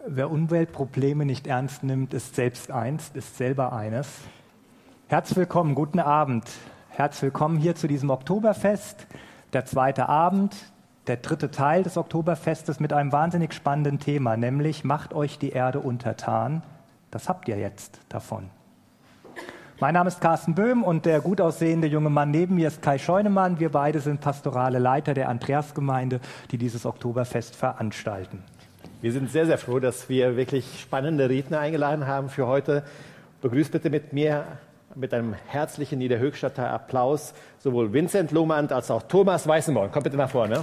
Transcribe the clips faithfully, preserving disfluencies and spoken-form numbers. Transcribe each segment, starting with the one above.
Wer Umweltprobleme nicht ernst nimmt, ist selbst eins, ist selber eines. Herzlich willkommen, guten Abend. Herzlich willkommen hier zu diesem Oktoberfest. Der zweite Abend, der dritte Teil des Oktoberfestes mit einem wahnsinnig spannenden Thema, nämlich macht euch die Erde untertan. Das habt ihr jetzt davon. Mein Name ist Carsten Böhm und der gut aussehende junge Mann neben mir ist Kai Scheunemann. Wir beide sind pastorale Leiter der Andreasgemeinde, die dieses Oktoberfest veranstalten. Wir sind sehr, sehr froh, dass wir wirklich spannende Redner eingeladen haben für heute. Begrüßt bitte mit mir mit einem herzlichen Niederhöchstadter Applaus sowohl Vincent Lohmann als auch Thomas Weißenborn. Kommt bitte nach vorne.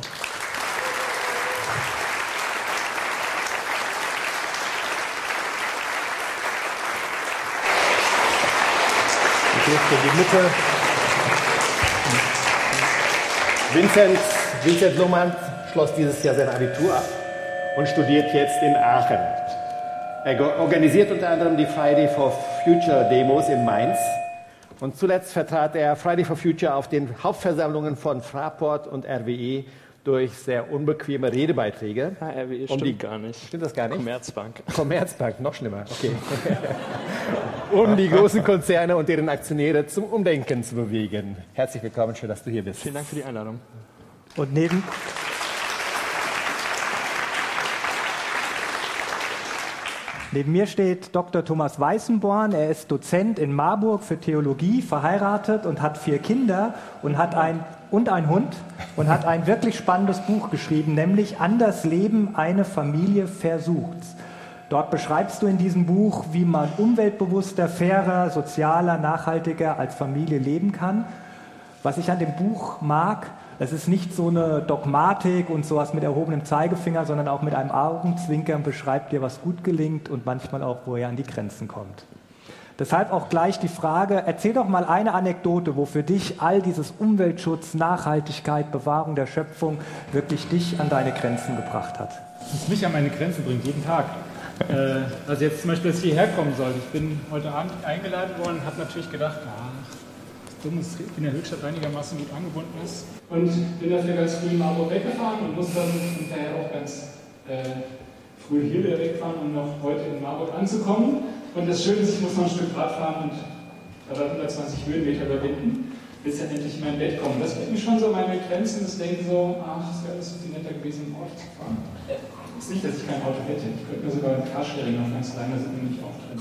Ich dürfte in die Mitte. Vincent, Vincent Lohmann schloss dieses Jahr sein Abitur ab und studiert jetzt in Aachen. Er organisiert unter anderem die Friday for Future Demos in Mainz. Und zuletzt vertrat er Friday for Future auf den Hauptversammlungen von Fraport und R W E durch sehr unbequeme Redebeiträge. Ah, R W E um stimmt die, gar nicht. Stimmt das gar nicht? Commerzbank. Commerzbank, noch schlimmer. Okay. Um die großen Konzerne und deren Aktionäre zum Umdenken zu bewegen. Herzlich willkommen, schön, dass du hier bist. Vielen Dank für die Einladung. Und neben... Neben mir steht Doktor Thomas Weißenborn. Er ist Dozent in Marburg für Theologie, verheiratet und hat vier Kinder und hat ein und ein Hund und hat ein wirklich spannendes Buch geschrieben, nämlich An das Leben eine Familie versucht's. Dort beschreibst du in diesem Buch, wie man umweltbewusster, fairer, sozialer, nachhaltiger als Familie leben kann. Was ich an dem Buch mag, es ist nicht so eine Dogmatik und sowas mit erhobenem Zeigefinger, sondern auch mit einem Augenzwinkern beschreibt dir, was gut gelingt und manchmal auch, wo er an die Grenzen kommt. Deshalb auch gleich die Frage, erzähl doch mal eine Anekdote, wo für dich all dieses Umweltschutz, Nachhaltigkeit, Bewahrung der Schöpfung wirklich dich an deine Grenzen gebracht hat. Was mich an meine Grenzen bringt, jeden Tag. äh, also jetzt zum Beispiel, dass ich hierher kommen soll. Ich bin heute Abend eingeladen worden und habe natürlich gedacht, ach, dumm, dass in der Höchstadt einigermaßen gut angebunden ist. Und bin dafür ganz früh in Marburg weggefahren und muss dann hinterher auch ganz äh, früh hier wieder wegfahren, um noch heute in Marburg anzukommen. Und das Schöne ist, ich muss noch ein Stück Rad fahren und dabei hundertzwanzig Höhenmeter überwinden, bis dann endlich in mein Bett kommen. Das bringt mich schon so an meine Grenzen. Ich denke so, ach, es wäre alles so viel netter gewesen, im Auto zu fahren. Es ist nicht, dass ich kein Auto hätte. Ich könnte mir sogar ein Carsharing noch ganz alleine, da sind wir nicht auch drin.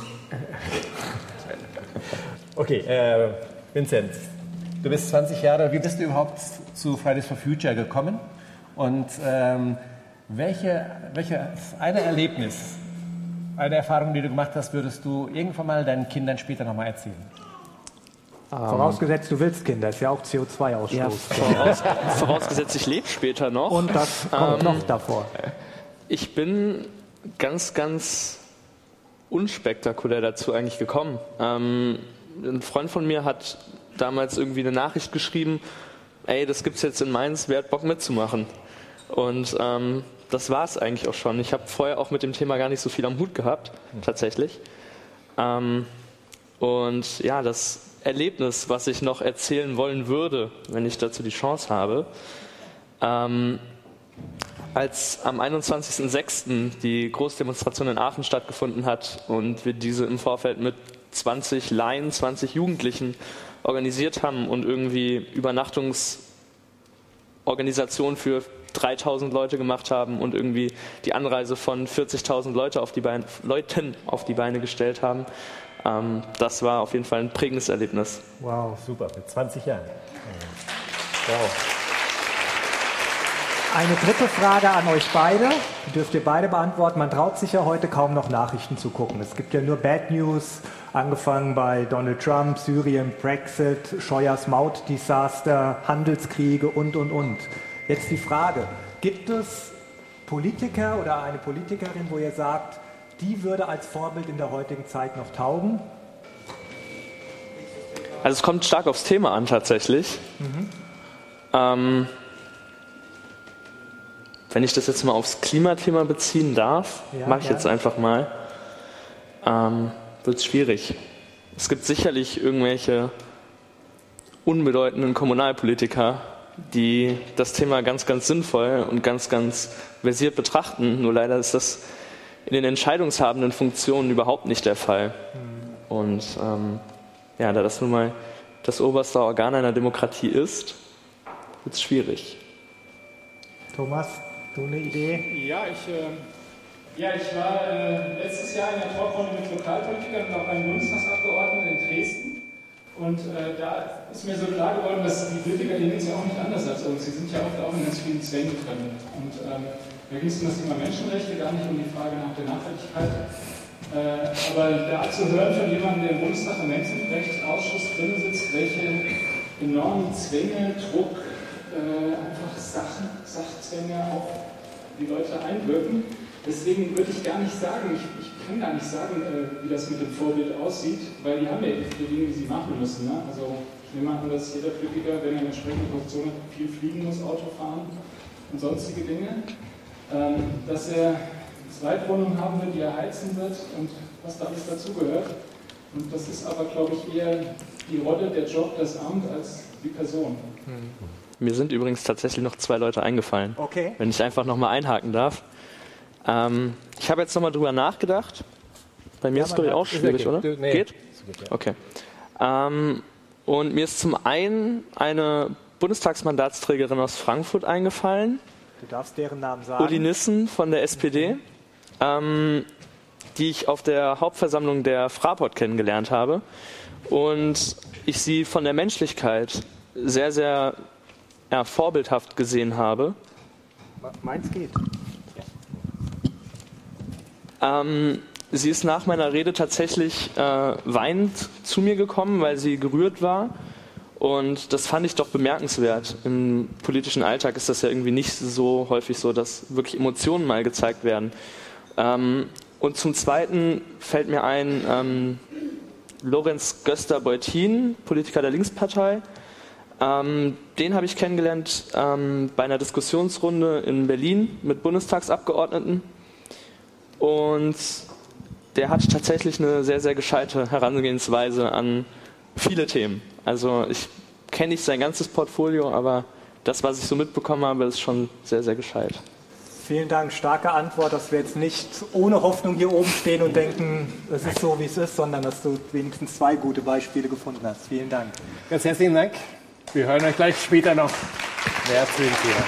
Okay, äh, Vincent, du bist zwanzig Jahre, wie bist du überhaupt zu Fridays for Future gekommen? Und ähm, welche, welche eine Erlebnis, eine Erfahrung, die du gemacht hast, würdest du irgendwann mal deinen Kindern später nochmal erzählen? Vorausgesetzt, du willst Kinder, ist ja auch C O zwei Ausstoß. Ja, voraus, vorausgesetzt, ich lebe später noch. Und das kommt ähm, noch davor. Ich bin ganz, ganz unspektakulär dazu eigentlich gekommen. Ähm, ein Freund von mir hat damals irgendwie eine Nachricht geschrieben, ey, das gibt's jetzt in Mainz, wer hat Bock mitzumachen? Und ähm, das war es eigentlich auch schon. Ich habe vorher auch mit dem Thema gar nicht so viel am Hut gehabt, tatsächlich. Ähm, und ja, das Erlebnis, was ich noch erzählen wollen würde, wenn ich dazu die Chance habe, ähm, als am einundzwanzigsten sechsten die Großdemonstration in Aachen stattgefunden hat und wir diese im Vorfeld mit zwanzig Laien, zwanzig Jugendlichen organisiert haben und irgendwie Übernachtungsorganisationen für dreitausend Leute gemacht haben und irgendwie die Anreise von vierzigtausend Leute auf die Beine, Leuten auf die Beine gestellt haben. Ähm, das war auf jeden Fall ein prägendes Erlebnis. Wow, super, mit zwanzig Jahren. Wow. Eine dritte Frage an euch beide, die dürft ihr beide beantworten. Man traut sich ja heute kaum noch Nachrichten zu gucken. Es gibt ja nur Bad News, angefangen bei Donald Trump, Syrien, Brexit, Scheuers Mautdesaster, Handelskriege und, und, und. Jetzt die Frage, gibt es Politiker oder eine Politikerin, wo ihr sagt, die würde als Vorbild in der heutigen Zeit noch taugen? Also es kommt stark aufs Thema an tatsächlich. Mhm. Ähm, wenn ich das jetzt mal aufs Klimathema beziehen darf, ja, mache ich ja. jetzt einfach mal, ähm, wird es schwierig. Es gibt sicherlich irgendwelche unbedeutenden Kommunalpolitiker, die das Thema ganz, ganz sinnvoll und ganz, ganz versiert betrachten. Nur leider ist das in den entscheidungshabenden Funktionen überhaupt nicht der Fall. Und ähm, ja, da das nun mal das oberste Organ einer Demokratie ist, wird es schwierig. Thomas, du eine Idee? Ja, ich, äh, ja, ich war äh, letztes Jahr in der Talkrunde mit Lokalpolitikern und auch einem Bundestagsabgeordneten in Dresden. Und äh, da ist mir so klar geworden, dass die Politiker, denen ist ja auch nicht anders als uns. Sie sind ja oft auch in ganz vielen Zwängen drin. Und ähm, da ging es um das Thema Menschenrechte, gar nicht um die Frage nach der Nachhaltigkeit. Äh, aber da zu hören von jemandem, der im Bundestag im Menschenrechtsausschuss drin sitzt, welche enormen Zwänge, Druck, äh, einfach Sachen, Sachzwänge auf die Leute einwirken. Deswegen würde ich gar nicht sagen, ich, ich kann gar nicht sagen, äh, wie das mit dem Vorbild aussieht, weil die haben ja die Dinge, die sie machen müssen. Ne? Also ich nehme an, dass jeder Politiker, wenn er eine entsprechende Position hat, viel fliegen muss, Auto fahren und sonstige Dinge. Ähm, dass er Zweitwohnung haben wird, die er heizen wird und was da alles dazugehört. Und das ist aber, glaube ich, eher die Rolle, der Job, das Amt als die Person. Mir sind übrigens tatsächlich noch zwei Leute eingefallen. Okay. Wenn ich einfach nochmal einhaken darf. Ähm, ich habe jetzt nochmal drüber nachgedacht. Bei mir Ja, ist es, glaube ich, auch schwierig, oder? Du, nee. Geht? Okay. Ähm, und mir ist zum einen eine Bundestagsmandatsträgerin aus Frankfurt eingefallen. Du darfst deren Namen sagen. Uli Nissen von der S P D, ähm, die ich auf der Hauptversammlung der Fraport kennengelernt habe. Und ich sie von der Menschlichkeit sehr, sehr ja, vorbildhaft gesehen habe. Meins geht. Ähm, sie ist nach meiner Rede tatsächlich äh, weinend zu mir gekommen, weil sie gerührt war. Und das fand ich doch bemerkenswert. Im politischen Alltag ist das ja irgendwie nicht so häufig so, dass wirklich Emotionen mal gezeigt werden. Ähm, und zum Zweiten fällt mir ein, ähm, Lorenz Göster-Beutin, Politiker der Linkspartei. Ähm, den habe ich kennengelernt ähm, bei einer Diskussionsrunde in Berlin mit Bundestagsabgeordneten. Und der hat tatsächlich eine sehr, sehr gescheite Herangehensweise an viele Themen. Also ich kenne nicht sein ganzes Portfolio, aber das, was ich so mitbekommen habe, ist schon sehr, sehr gescheit. Vielen Dank, starke Antwort, dass wir jetzt nicht ohne Hoffnung hier oben stehen und denken, es ist so, wie es ist, sondern dass du wenigstens zwei gute Beispiele gefunden hast. Vielen Dank. Ganz herzlichen Dank. Wir hören euch gleich später noch mehr zu dem Thema.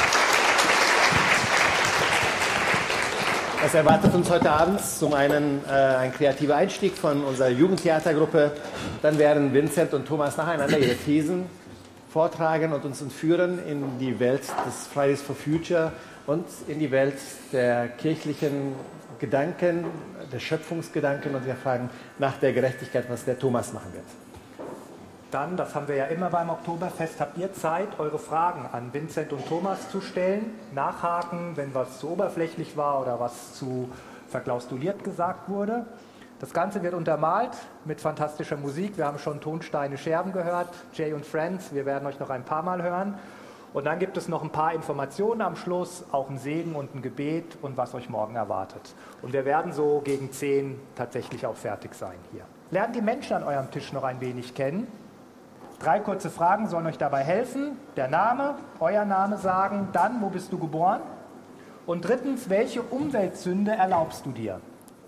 Was erwartet uns heute Abend? Zum einen äh, ein kreativer Einstieg von unserer Jugendtheatergruppe. Dann werden Vincent und Thomas nacheinander ihre Thesen vortragen und uns entführen in die Welt des Fridays for Future und in die Welt der kirchlichen Gedanken, der Schöpfungsgedanken. Und wir fragen nach der Gerechtigkeit, was der Thomas machen wird. Dann, das haben wir ja immer beim Oktoberfest, habt ihr Zeit, eure Fragen an Vincent und Thomas zu stellen, nachhaken, wenn was zu oberflächlich war oder was zu verklausuliert gesagt wurde. Das Ganze wird untermalt mit fantastischer Musik. Wir haben schon Tonsteine Scherben gehört, Jay und Friends, wir werden euch noch ein paar Mal hören. Und dann gibt es noch ein paar Informationen am Schluss, auch ein Segen und ein Gebet und was euch morgen erwartet. Und wir werden so gegen zehn tatsächlich auch fertig sein hier. Lernt die Menschen an eurem Tisch noch ein wenig kennen. Drei kurze Fragen sollen euch dabei helfen. Der Name, euer Name sagen, dann, wo bist du geboren? Und drittens, welche Umweltsünde erlaubst du dir?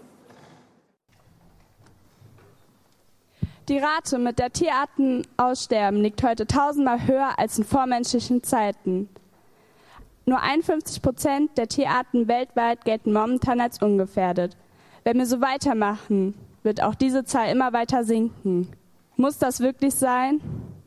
Die Rate, mit der Tierarten aussterben, liegt heute tausendmal höher als in vormenschlichen Zeiten. Nur einundfünfzig Prozent der Tierarten weltweit gelten momentan als ungefährdet. Wenn wir so weitermachen, wird auch diese Zahl immer weiter sinken. Muss das wirklich sein?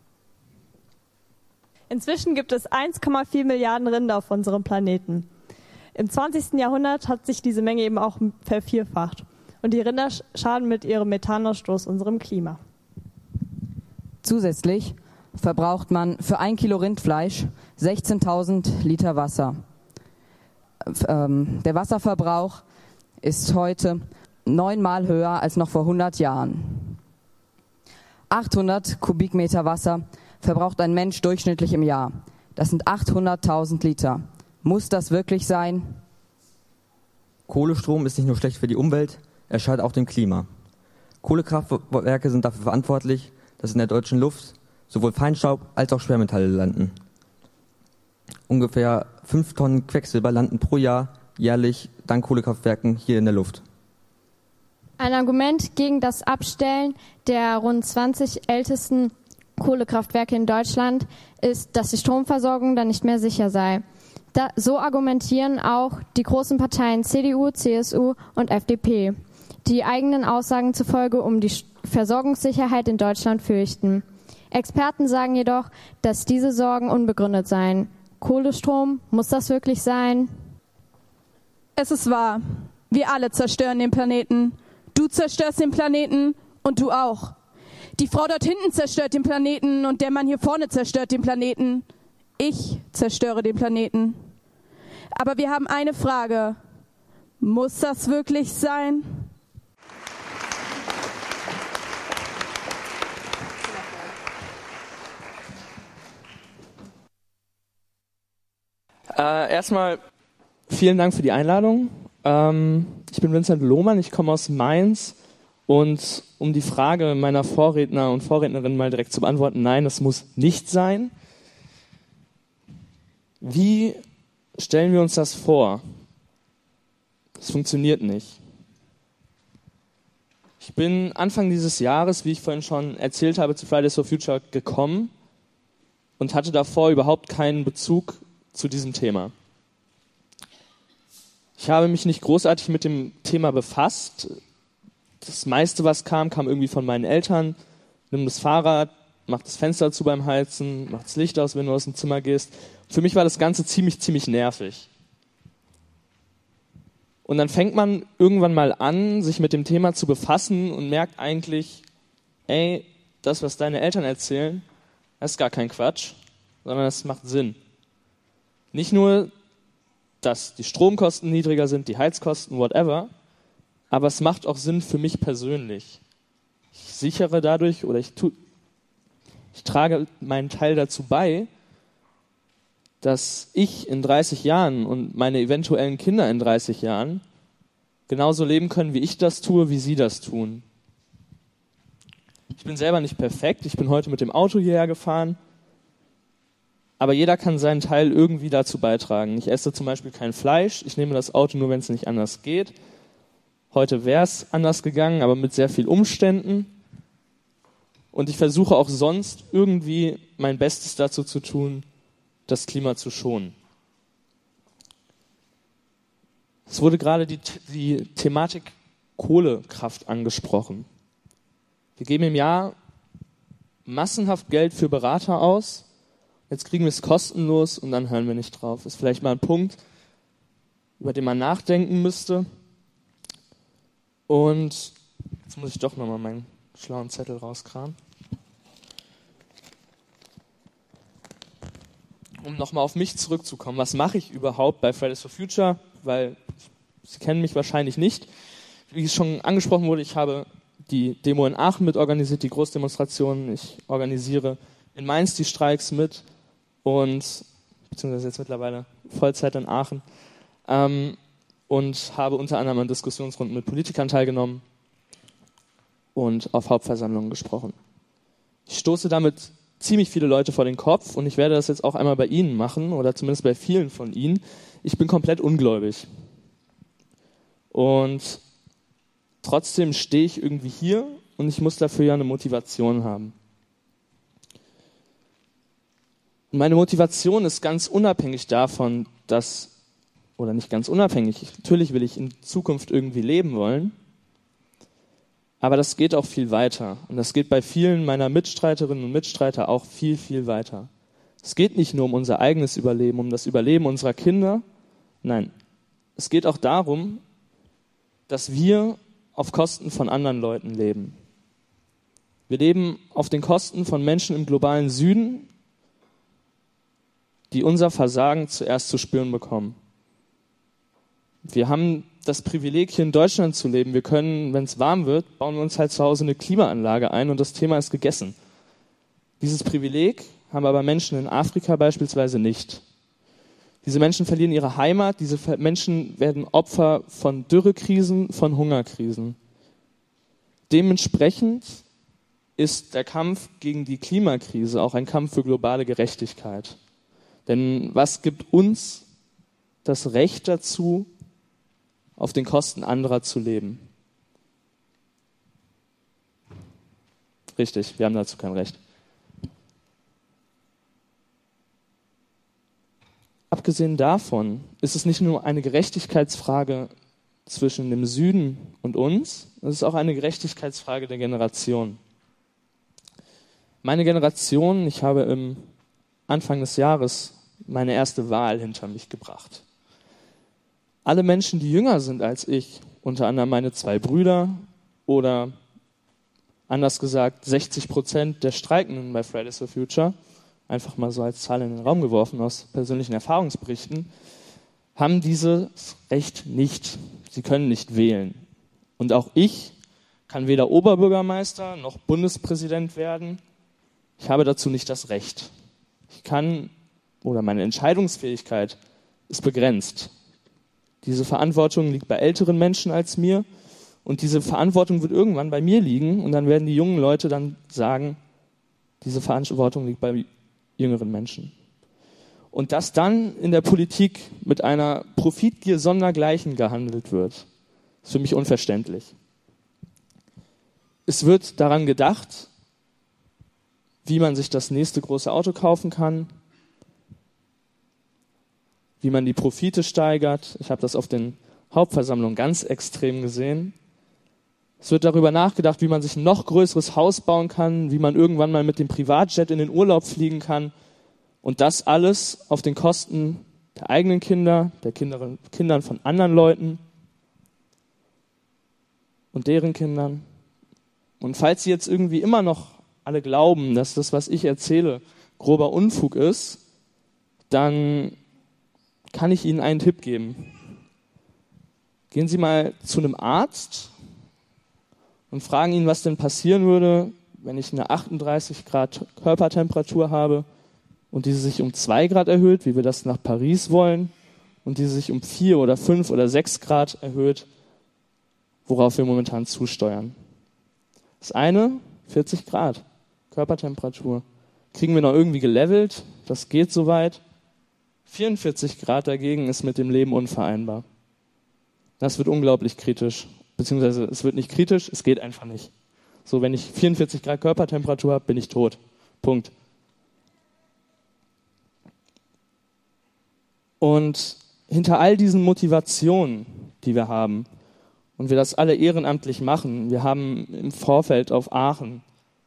Inzwischen gibt es eins Komma vier Milliarden Rinder auf unserem Planeten. Im zwanzigsten Jahrhundert hat sich diese Menge eben auch vervierfacht. Und die Rinder schaden mit ihrem Methanausstoß unserem Klima. Zusätzlich verbraucht man für ein Kilo Rindfleisch sechzehntausend Liter Wasser. Ähm, der Wasserverbrauch ist heute neunmal höher als noch vor hundert Jahren. achthundert Kubikmeter Wasser verbraucht ein Mensch durchschnittlich im Jahr. Das sind achthunderttausend Liter. Muss das wirklich sein? Kohlestrom ist nicht nur schlecht für die Umwelt, er schadet auch dem Klima. Kohlekraftwerke sind dafür verantwortlich, dass in der deutschen Luft sowohl Feinstaub als auch Schwermetalle landen. Ungefähr fünf Tonnen Quecksilber landen pro Jahr jährlich dank Kohlekraftwerken hier in der Luft. Ein Argument gegen das Abstellen der rund zwanzig ältesten Kohlekraftwerke in Deutschland ist, dass die Stromversorgung dann nicht mehr sicher sei. Da, so argumentieren auch die großen Parteien C D U, C S U und F D P, die eigenen Aussagen zufolge um die Versorgungssicherheit in Deutschland fürchten. Experten sagen jedoch, dass diese Sorgen unbegründet seien. Kohlestrom, muss das wirklich sein? Es ist wahr. Wir alle zerstören den Planeten. Du zerstörst den Planeten und du auch. Die Frau dort hinten zerstört den Planeten und der Mann hier vorne zerstört den Planeten. Ich zerstöre den Planeten. Aber wir haben eine Frage. Muss das wirklich sein? Äh, erstmal vielen Dank für die Einladung. Ähm, ich bin Vincent Lohmann, ich komme aus Mainz und um die Frage meiner Vorredner und Vorrednerinnen mal direkt zu beantworten, nein, das muss nicht sein. Wie stellen wir uns das vor? Das funktioniert nicht. Ich bin Anfang dieses Jahres, wie ich vorhin schon erzählt habe, zu Fridays for Future gekommen und hatte davor überhaupt keinen Bezug zu diesem Thema. Ich habe mich nicht großartig mit dem Thema befasst. Das meiste, was kam, kam irgendwie von meinen Eltern. Nimm das Fahrrad, mach das Fenster zu beim Heizen, mach das Licht aus, wenn du aus dem Zimmer gehst. Für mich war das Ganze ziemlich, ziemlich nervig. Und dann fängt man irgendwann mal an, sich mit dem Thema zu befassen und merkt eigentlich, ey, das, was deine Eltern erzählen, das ist gar kein Quatsch, sondern das macht Sinn. Nicht nur, dass die Stromkosten niedriger sind, die Heizkosten, whatever, aber es macht auch Sinn für mich persönlich. Ich sichere dadurch oder ich, tu, ich trage meinen Teil dazu bei, dass ich in dreißig Jahren und meine eventuellen Kinder in dreißig Jahren genauso leben können, wie ich das tue, wie sie das tun. Ich bin selber nicht perfekt, ich bin heute mit dem Auto hierher gefahren, aber jeder kann seinen Teil irgendwie dazu beitragen. Ich esse zum Beispiel kein Fleisch, ich nehme das Auto nur, wenn es nicht anders geht. Heute wäre es anders gegangen, aber mit sehr viel Umständen. Und ich versuche auch sonst irgendwie mein Bestes dazu zu tun, das Klima zu schonen. Es wurde gerade die, die Thematik Kohlekraft angesprochen. Wir geben im Jahr massenhaft Geld für Berater aus. Jetzt kriegen wir es kostenlos und dann hören wir nicht drauf. Ist vielleicht mal ein Punkt, über den man nachdenken müsste. Und jetzt muss ich doch nochmal meinen schlauen Zettel rauskramen. Um nochmal auf mich zurückzukommen, was mache ich überhaupt bei Fridays for Future? Weil Sie kennen mich wahrscheinlich nicht. Wie es schon angesprochen wurde, ich habe die Demo in Aachen mit organisiert, die Großdemonstrationen. Ich organisiere in Mainz die Streiks mit und beziehungsweise jetzt mittlerweile Vollzeit in Aachen ähm, und habe unter anderem an Diskussionsrunden mit Politikern teilgenommen und auf Hauptversammlungen gesprochen. Ich stoße damit ziemlich viele Leute vor den Kopf und ich werde das jetzt auch einmal bei Ihnen machen oder zumindest bei vielen von Ihnen. Ich bin komplett ungläubig und trotzdem stehe ich irgendwie hier und ich muss dafür ja eine Motivation haben. Und meine Motivation ist ganz unabhängig davon, dass, oder nicht ganz unabhängig, natürlich will ich in Zukunft irgendwie leben wollen, aber das geht auch viel weiter. Und das geht bei vielen meiner Mitstreiterinnen und Mitstreiter auch viel, viel weiter. Es geht nicht nur um unser eigenes Überleben, um das Überleben unserer Kinder. Nein, es geht auch darum, dass wir auf Kosten von anderen Leuten leben. Wir leben auf den Kosten von Menschen im globalen Süden, die unser Versagen zuerst zu spüren bekommen. Wir haben das Privileg, hier in Deutschland zu leben. Wir können, wenn es warm wird, bauen wir uns halt zu Hause eine Klimaanlage ein und das Thema ist gegessen. Dieses Privileg haben aber Menschen in Afrika beispielsweise nicht. Diese Menschen verlieren ihre Heimat, diese Menschen werden Opfer von Dürrekrisen, von Hungerkrisen. Dementsprechend ist der Kampf gegen die Klimakrise auch ein Kampf für globale Gerechtigkeit. Denn was gibt uns das Recht dazu, auf den Kosten anderer zu leben. Richtig, wir haben dazu kein Recht. Abgesehen davon ist es nicht nur eine Gerechtigkeitsfrage zwischen dem Süden und uns, es ist auch eine Gerechtigkeitsfrage der Generation. Meine Generation, ich habe im Anfang des Jahres meine erste Wahl hinter mich gebracht. Alle Menschen, die jünger sind als ich, unter anderem meine zwei Brüder oder anders gesagt sechzig Prozent der Streikenden bei Fridays for Future, einfach mal so als Zahl in den Raum geworfen aus persönlichen Erfahrungsberichten, haben dieses Recht nicht. Sie können nicht wählen. Und auch ich kann weder Oberbürgermeister noch Bundespräsident werden. Ich habe dazu nicht das Recht. Ich kann, oder meine Entscheidungsfähigkeit ist begrenzt. Diese Verantwortung liegt bei älteren Menschen als mir und diese Verantwortung wird irgendwann bei mir liegen und dann werden die jungen Leute dann sagen, diese Verantwortung liegt bei jüngeren Menschen. Und dass dann in der Politik mit einer Profitgier sondergleichen gehandelt wird, ist für mich unverständlich. Es wird daran gedacht, wie man sich das nächste große Auto kaufen kann, wie man die Profite steigert. Ich habe das auf den Hauptversammlungen ganz extrem gesehen. Es wird darüber nachgedacht, wie man sich ein noch größeres Haus bauen kann, wie man irgendwann mal mit dem Privatjet in den Urlaub fliegen kann. Und das alles auf den Kosten der eigenen Kinder, der Kinder, Kindern von anderen Leuten und deren Kindern. Und falls Sie jetzt irgendwie immer noch alle glauben, dass das, was ich erzähle, grober Unfug ist, dann kann ich Ihnen einen Tipp geben. Gehen Sie mal zu einem Arzt und fragen ihn, was denn passieren würde, wenn ich eine achtunddreißig Grad Körpertemperatur habe und diese sich um zwei Grad erhöht, wie wir das nach Paris wollen, und diese sich um vier oder fünf oder sechs Grad erhöht, worauf wir momentan zusteuern. Das eine, vierzig Grad Körpertemperatur. Kriegen wir noch irgendwie gelevelt, das geht soweit. vierundvierzig Grad dagegen ist mit dem Leben unvereinbar. Das wird unglaublich kritisch. Beziehungsweise es wird nicht kritisch, es geht einfach nicht. So, wenn ich vierundvierzig Grad Körpertemperatur habe, bin ich tot. Punkt. Und hinter all diesen Motivationen, die wir haben, und wir das alle ehrenamtlich machen, wir haben im Vorfeld auf Aachen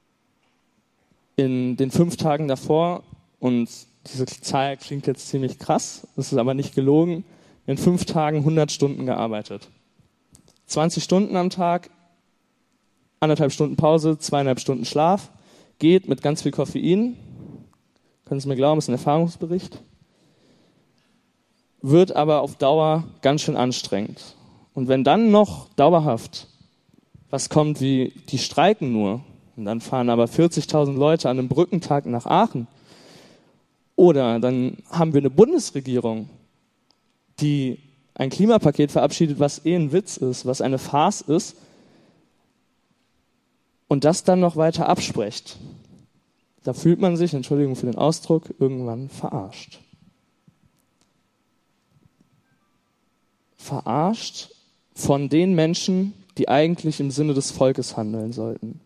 in den fünf Tagen davor, und diese Zahl klingt jetzt ziemlich krass, das ist aber nicht gelogen, in fünf Tagen hundert Stunden gearbeitet. zwanzig Stunden am Tag, anderthalb Stunden Pause, zweieinhalb Stunden Schlaf, geht mit ganz viel Koffein, können Sie mir glauben, ist ein Erfahrungsbericht, wird aber auf Dauer ganz schön anstrengend. Und wenn dann noch dauerhaft was kommt wie, die streiken nur, und dann fahren aber vierzigtausend Leute an einem Brückentag nach Aachen, oder dann haben wir eine Bundesregierung, die ein Klimapaket verabschiedet, was eh ein Witz ist, was eine Farce ist, und das dann noch weiter abspricht. Da fühlt man sich, Entschuldigung für den Ausdruck, irgendwann verarscht. Verarscht von den Menschen, die eigentlich im Sinne des Volkes handeln sollten.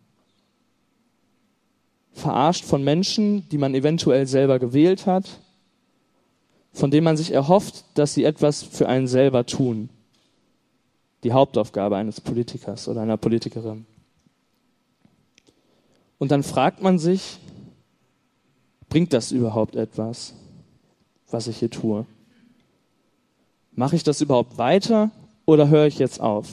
Verarscht von Menschen, die man eventuell selber gewählt hat, von denen man sich erhofft, dass sie etwas für einen selber tun. Die Hauptaufgabe eines Politikers oder einer Politikerin. Und dann fragt man sich, bringt das überhaupt etwas, was ich hier tue? Mache ich das überhaupt weiter oder höre ich jetzt auf?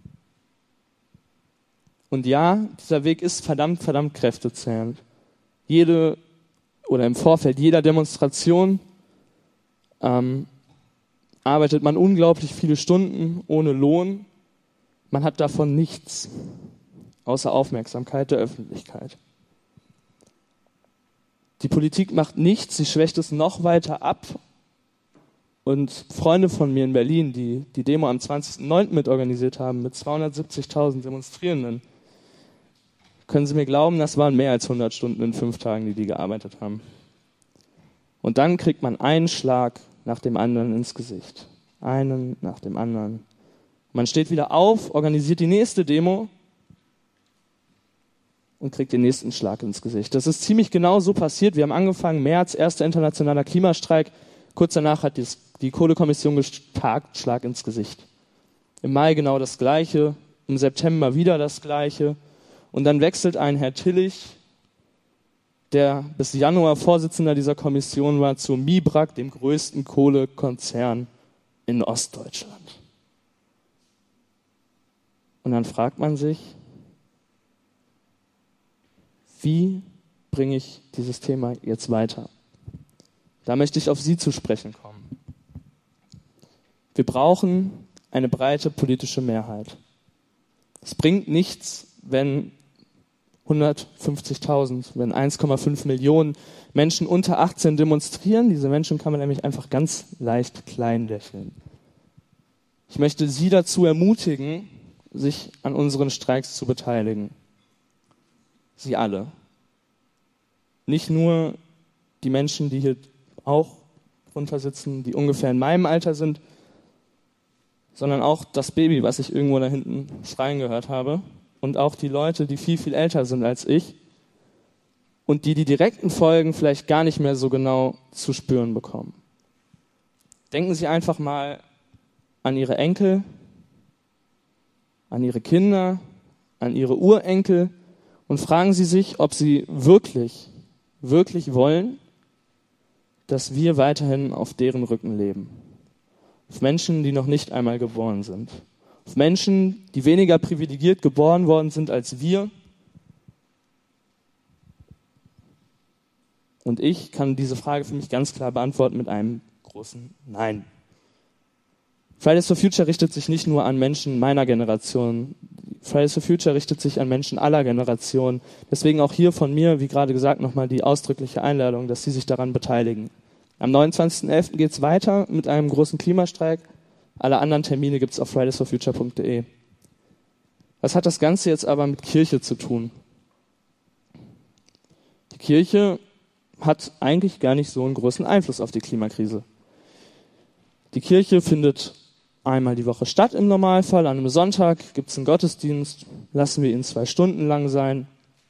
Und ja, dieser Weg ist verdammt, verdammt kräftezehrend. Jede, oder im Vorfeld jeder Demonstration ähm, arbeitet man unglaublich viele Stunden ohne Lohn. Man hat davon nichts, außer Aufmerksamkeit der Öffentlichkeit. Die Politik macht nichts, sie schwächt es noch weiter ab. Und Freunde von mir in Berlin, die die Demo am zwanzigsten neunten mitorganisiert haben, mit zweihundertsiebzigtausend Demonstrierenden, können Sie mir glauben, das waren mehr als hundert Stunden in fünf Tagen, die die gearbeitet haben. Und dann kriegt man einen Schlag nach dem anderen ins Gesicht. Einen nach dem anderen. Man steht wieder auf, organisiert die nächste Demo und kriegt den nächsten Schlag ins Gesicht. Das ist ziemlich genau so passiert. Wir haben angefangen, März, erster internationaler Klimastreik. Kurz danach hat die, die Kohlekommission getagt, Schlag ins Gesicht. Im Mai genau das Gleiche, im September wieder das Gleiche. Und dann wechselt ein Herr Tillich, der bis Januar Vorsitzender dieser Kommission war, zu Mibrak, dem größten Kohlekonzern in Ostdeutschland. Und dann fragt man sich, wie bringe ich dieses Thema jetzt weiter? Da möchte ich auf Sie zu sprechen kommen. Wir brauchen eine breite politische Mehrheit. Es bringt nichts, wenn hundertfünfzigtausend, wenn eins Komma fünf Millionen Menschen unter achtzehn demonstrieren. Diese Menschen kann man nämlich einfach ganz leicht klein lächeln. Ich möchte Sie dazu ermutigen, sich an unseren Streiks zu beteiligen. Sie alle. Nicht nur die Menschen, die hier auch drunter sitzen, die ungefähr in meinem Alter sind, sondern auch das Baby, was ich irgendwo da hinten schreien gehört habe, und auch die Leute, die viel, viel älter sind als ich und die die direkten Folgen vielleicht gar nicht mehr so genau zu spüren bekommen. Denken Sie einfach mal an Ihre Enkel, an Ihre Kinder, an Ihre Urenkel und fragen Sie sich, ob Sie wirklich, wirklich wollen, dass wir weiterhin auf deren Rücken leben. Auf Menschen, die noch nicht einmal geboren sind. Auf Menschen, die weniger privilegiert geboren worden sind als wir. Und ich kann diese Frage für mich ganz klar beantworten mit einem großen Nein. Fridays for Future richtet sich nicht nur an Menschen meiner Generation. Fridays for Future richtet sich an Menschen aller Generationen. Deswegen auch hier von mir, wie gerade gesagt, nochmal die ausdrückliche Einladung, dass Sie sich daran beteiligen. Am neunundzwanzigsten elften geht es weiter mit einem großen Klimastreik. Alle anderen Termine gibt es auf fridays for future punkt de. Was hat das Ganze jetzt aber mit Kirche zu tun? Die Kirche hat eigentlich gar nicht so einen großen Einfluss auf die Klimakrise. Die Kirche findet einmal die Woche statt im Normalfall. An einem Sonntag gibt es einen Gottesdienst, lassen wir ihn zwei Stunden lang sein.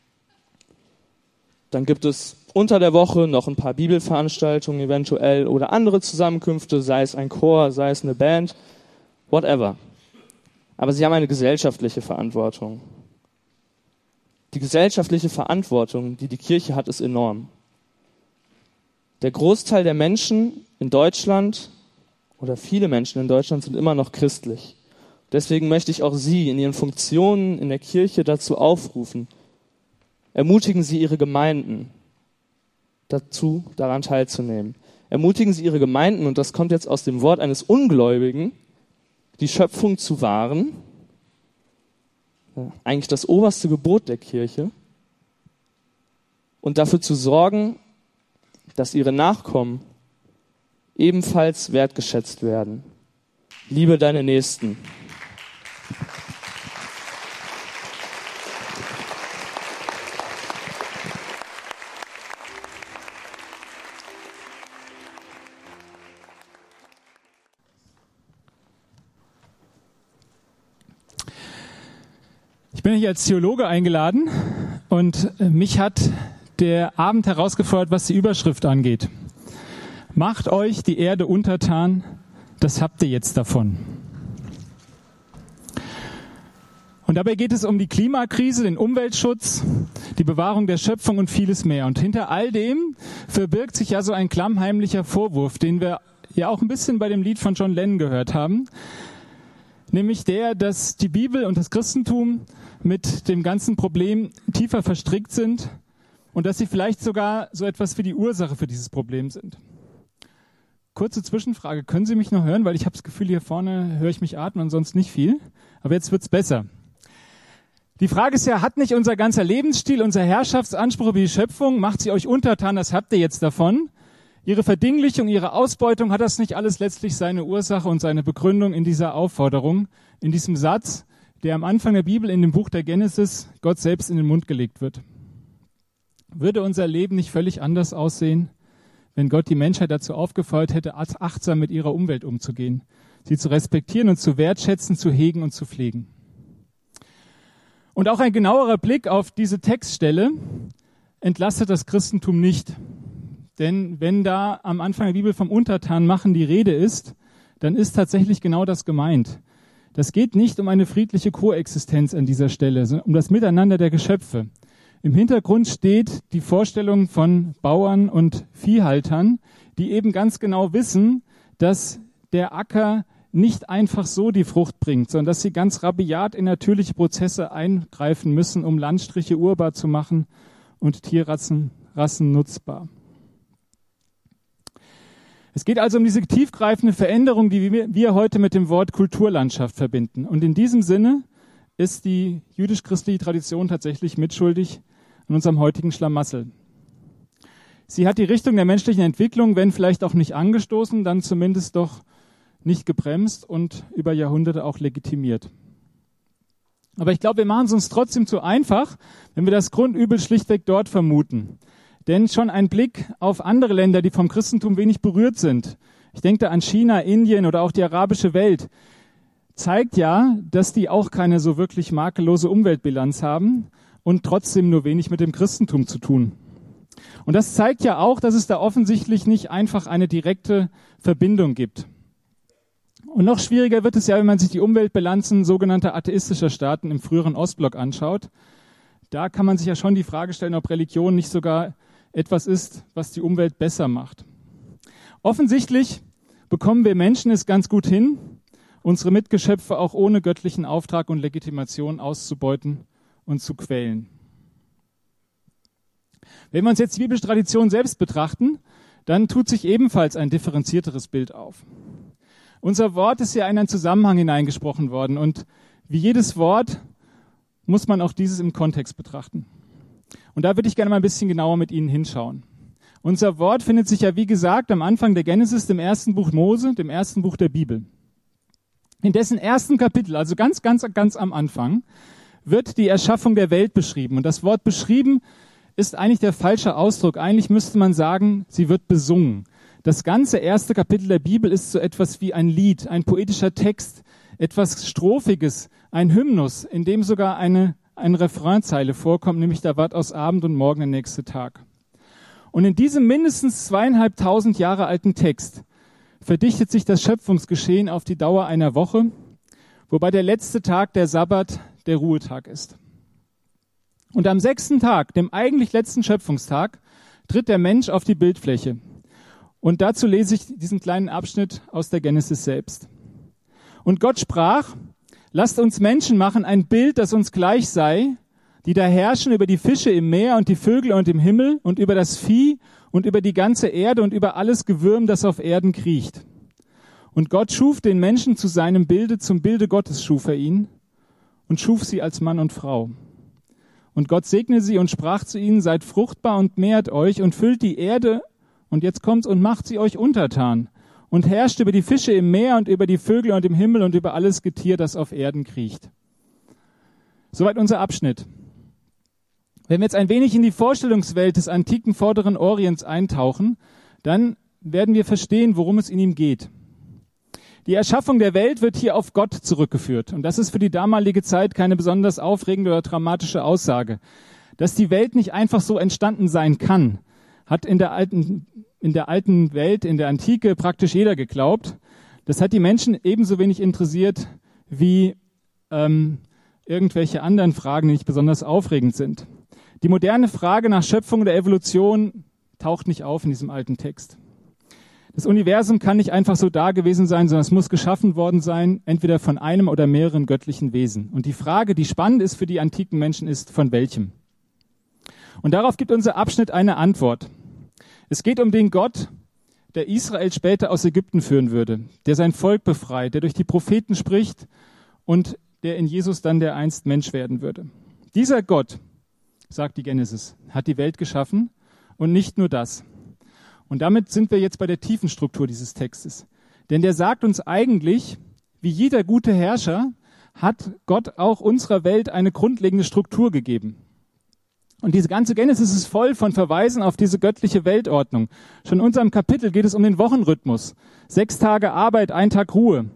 Dann gibt es unter der Woche noch ein paar Bibelveranstaltungen eventuell oder andere Zusammenkünfte, sei es ein Chor, sei es eine Band, whatever. Aber sie haben eine gesellschaftliche Verantwortung. Die gesellschaftliche Verantwortung, die die Kirche hat, ist enorm. Der Großteil der Menschen in Deutschland oder viele Menschen in Deutschland sind immer noch christlich. Deswegen möchte ich auch Sie in Ihren Funktionen in der Kirche dazu aufrufen, ermutigen Sie Ihre Gemeinden dazu, daran teilzunehmen. Ermutigen Sie Ihre Gemeinden, und das kommt jetzt aus dem Wort eines Ungläubigen, die Schöpfung zu wahren, eigentlich das oberste Gebot der Kirche, und dafür zu sorgen, dass ihre Nachkommen ebenfalls wertgeschätzt werden. Liebe deine Nächsten. Ich bin hier als Theologe eingeladen und mich hat der Abend herausgefordert, was die Überschrift angeht. Macht euch die Erde untertan, das habt ihr jetzt davon. Und dabei geht es um die Klimakrise, den Umweltschutz, die Bewahrung der Schöpfung und vieles mehr. Und hinter all dem verbirgt sich ja so ein klammheimlicher Vorwurf, den wir ja auch ein bisschen bei dem Lied von John Lennon gehört haben. Nämlich der, dass die Bibel und das Christentum mit dem ganzen Problem tiefer verstrickt sind und dass sie vielleicht sogar so etwas wie die Ursache für dieses Problem sind. Kurze Zwischenfrage, können Sie mich noch hören? Weil ich habe das Gefühl, hier vorne höre ich mich atmen und sonst nicht viel. Aber jetzt wird's besser. Die Frage ist ja, hat nicht unser ganzer Lebensstil, unser Herrschaftsanspruch wie die Schöpfung, macht sie euch untertan, das habt ihr jetzt davon? Ihre Verdinglichung, ihre Ausbeutung, hat das nicht alles letztlich seine Ursache und seine Begründung in dieser Aufforderung, in diesem Satz, der am Anfang der Bibel in dem Buch der Genesis Gott selbst in den Mund gelegt wird? Würde unser Leben nicht völlig anders aussehen, wenn Gott die Menschheit dazu aufgefordert hätte, achtsam mit ihrer Umwelt umzugehen? sie zu respektieren und zu wertschätzen, zu hegen und zu pflegen. Und auch ein genauerer Blick auf diese Textstelle entlastet das Christentum nicht. Denn wenn da am Anfang der Bibel vom Untertanmachen die Rede ist, dann ist tatsächlich genau das gemeint. Das geht nicht um eine friedliche Koexistenz an dieser Stelle, sondern um das Miteinander der Geschöpfe. Im Hintergrund steht die Vorstellung von Bauern und Viehhaltern, die eben ganz genau wissen, dass der Acker nicht einfach so die Frucht bringt, sondern dass sie ganz rabiat in natürliche Prozesse eingreifen müssen, um Landstriche urbar zu machen und Tierrassen Rassen nutzbar. Es geht also um diese tiefgreifende Veränderung, die wir heute mit dem Wort Kulturlandschaft verbinden. Und in diesem Sinne ist die jüdisch-christliche Tradition tatsächlich mitschuldig an unserem heutigen Schlamassel. Sie hat die Richtung der menschlichen Entwicklung, wenn vielleicht auch nicht angestoßen, dann zumindest doch nicht gebremst und über Jahrhunderte auch legitimiert. Aber ich glaube, wir machen es uns trotzdem zu einfach, wenn wir das Grundübel schlichtweg dort vermuten. Denn schon ein Blick auf andere Länder, die vom Christentum wenig berührt sind, ich denke da an China, Indien oder auch die arabische Welt, zeigt ja, dass die auch keine so wirklich makellose Umweltbilanz haben und trotzdem nur wenig mit dem Christentum zu tun. Und das zeigt ja auch, dass es da offensichtlich nicht einfach eine direkte Verbindung gibt. Und noch schwieriger wird es ja, wenn man sich die Umweltbilanzen sogenannter atheistischer Staaten im früheren Ostblock anschaut. Da kann man sich ja schon die Frage stellen, ob Religion nicht sogar etwas ist, was die Umwelt besser macht. Offensichtlich bekommen wir Menschen es ganz gut hin, unsere Mitgeschöpfe auch ohne göttlichen Auftrag und Legitimation auszubeuten und zu quälen. Wenn wir uns jetzt die biblische Tradition selbst betrachten, dann tut sich ebenfalls ein differenzierteres Bild auf. Unser Wort ist ja in einen Zusammenhang hineingesprochen worden und wie jedes Wort muss man auch dieses im Kontext betrachten. Und da würde ich gerne mal ein bisschen genauer mit Ihnen hinschauen. Unser Wort findet sich ja, wie gesagt, am Anfang der Genesis, dem ersten Buch Mose, dem ersten Buch der Bibel. In dessen ersten Kapitel, also ganz, ganz, ganz am Anfang, wird die Erschaffung der Welt beschrieben. Und das Wort beschrieben ist eigentlich der falsche Ausdruck. Eigentlich müsste man sagen, sie wird besungen. Das ganze erste Kapitel der Bibel ist so etwas wie ein Lied, ein poetischer Text, etwas Strophiges, ein Hymnus, in dem sogar eine, eine Refrainzeile vorkommt, nämlich da ward aus Abend und Morgen der nächste Tag. Und in diesem mindestens zweieinhalbtausend Jahre alten Text verdichtet sich das Schöpfungsgeschehen auf die Dauer einer Woche, wobei der letzte Tag, der Sabbat, der Ruhetag ist. Und am sechsten Tag, dem eigentlich letzten Schöpfungstag, tritt der Mensch auf die Bildfläche. Und dazu lese ich diesen kleinen Abschnitt aus der Genesis selbst. Und Gott sprach, lasst uns Menschen machen, ein Bild, das uns gleich sei, die da herrschen über die Fische im Meer und die Vögel und im Himmel und über das Vieh und über die ganze Erde und über alles Gewürm, das auf Erden kriecht. Und Gott schuf den Menschen zu seinem Bilde, zum Bilde Gottes schuf er ihn und schuf sie als Mann und Frau. Und Gott segnete sie und sprach zu ihnen, seid fruchtbar und mehrt euch und füllt die Erde, und jetzt kommt's, und macht sie euch untertan und herrscht über die Fische im Meer und über die Vögel und im Himmel und über alles Getier, das auf Erden kriecht. Soweit unser Abschnitt. Wenn wir jetzt ein wenig in die Vorstellungswelt des antiken Vorderen Orients eintauchen, dann werden wir verstehen, worum es in ihm geht. Die Erschaffung der Welt wird hier auf Gott zurückgeführt. Und das ist für die damalige Zeit keine besonders aufregende oder dramatische Aussage. Dass die Welt nicht einfach so entstanden sein kann, hat in der alten, in der alten Welt, in der Antike praktisch jeder geglaubt. Das hat die Menschen ebenso wenig interessiert wie ähm, irgendwelche anderen Fragen, die nicht besonders aufregend sind. Die moderne Frage nach Schöpfung oder Evolution taucht nicht auf in diesem alten Text. Das Universum kann nicht einfach so da gewesen sein, sondern es muss geschaffen worden sein, entweder von einem oder mehreren göttlichen Wesen. Und die Frage, die spannend ist für die antiken Menschen, ist, von welchem? Und darauf gibt unser Abschnitt eine Antwort. Es geht um den Gott, der Israel später aus Ägypten führen würde, der sein Volk befreit, der durch die Propheten spricht und der in Jesus dann der einst Mensch werden würde. Dieser Gott, sagt die Genesis, hat die Welt geschaffen und nicht nur das. Und damit sind wir jetzt bei der tiefen Struktur dieses Textes. Denn der sagt uns eigentlich, wie jeder gute Herrscher, hat Gott auch unserer Welt eine grundlegende Struktur gegeben. Und diese ganze Genesis ist voll von Verweisen auf diese göttliche Weltordnung. Schon in unserem Kapitel geht es um den Wochenrhythmus. Sechs Tage Arbeit, ein Tag Ruhe.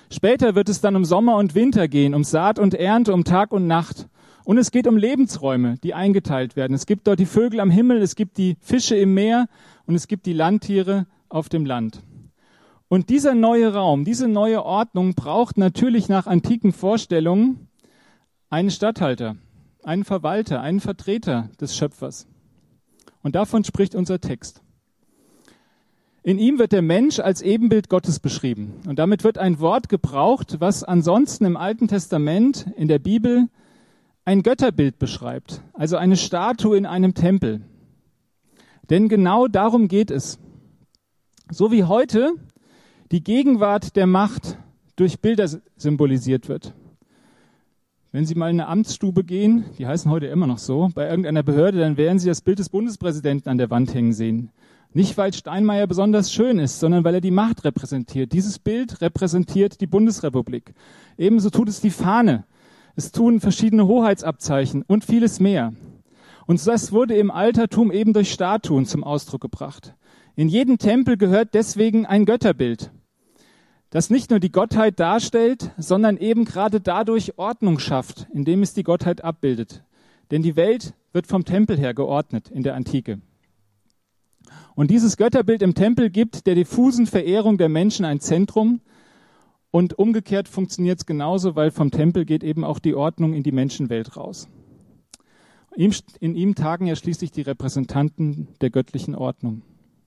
Später wird es dann um Sommer und Winter gehen, um Saat und Ernte, um Tag und Nacht. Und es geht um Lebensräume, die eingeteilt werden. Es gibt dort die Vögel am Himmel, es gibt die Fische im Meer und es gibt die Landtiere auf dem Land. Und dieser neue Raum, diese neue Ordnung braucht natürlich nach antiken Vorstellungen einen Statthalter, einen Verwalter, einen Vertreter des Schöpfers. Und davon spricht unser Text. In ihm wird der Mensch als Ebenbild Gottes beschrieben. Und damit wird ein Wort gebraucht, was ansonsten im Alten Testament, in der Bibel, ein Götterbild beschreibt. Also eine Statue in einem Tempel. Denn genau darum geht es. So wie heute die Gegenwart der Macht durch Bilder symbolisiert wird. Wenn Sie mal in eine Amtsstube gehen, die heißen heute immer noch so, bei irgendeiner Behörde, dann werden Sie das Bild des Bundespräsidenten an der Wand hängen sehen. Nicht, weil Steinmeier besonders schön ist, sondern weil er die Macht repräsentiert. Dieses Bild repräsentiert die Bundesrepublik. Ebenso tut es die Fahne. Es tun verschiedene Hoheitsabzeichen und vieles mehr. Und das wurde im Altertum eben durch Statuen zum Ausdruck gebracht. In jedem Tempel gehört deswegen ein Götterbild, das nicht nur die Gottheit darstellt, sondern eben gerade dadurch Ordnung schafft, indem es die Gottheit abbildet. Denn die Welt wird vom Tempel her geordnet in der Antike. Und dieses Götterbild im Tempel gibt der diffusen Verehrung der Menschen ein Zentrum und umgekehrt funktioniert es genauso, weil vom Tempel geht eben auch die Ordnung in die Menschenwelt raus. In ihm tagen ja schließlich die Repräsentanten der göttlichen Ordnung.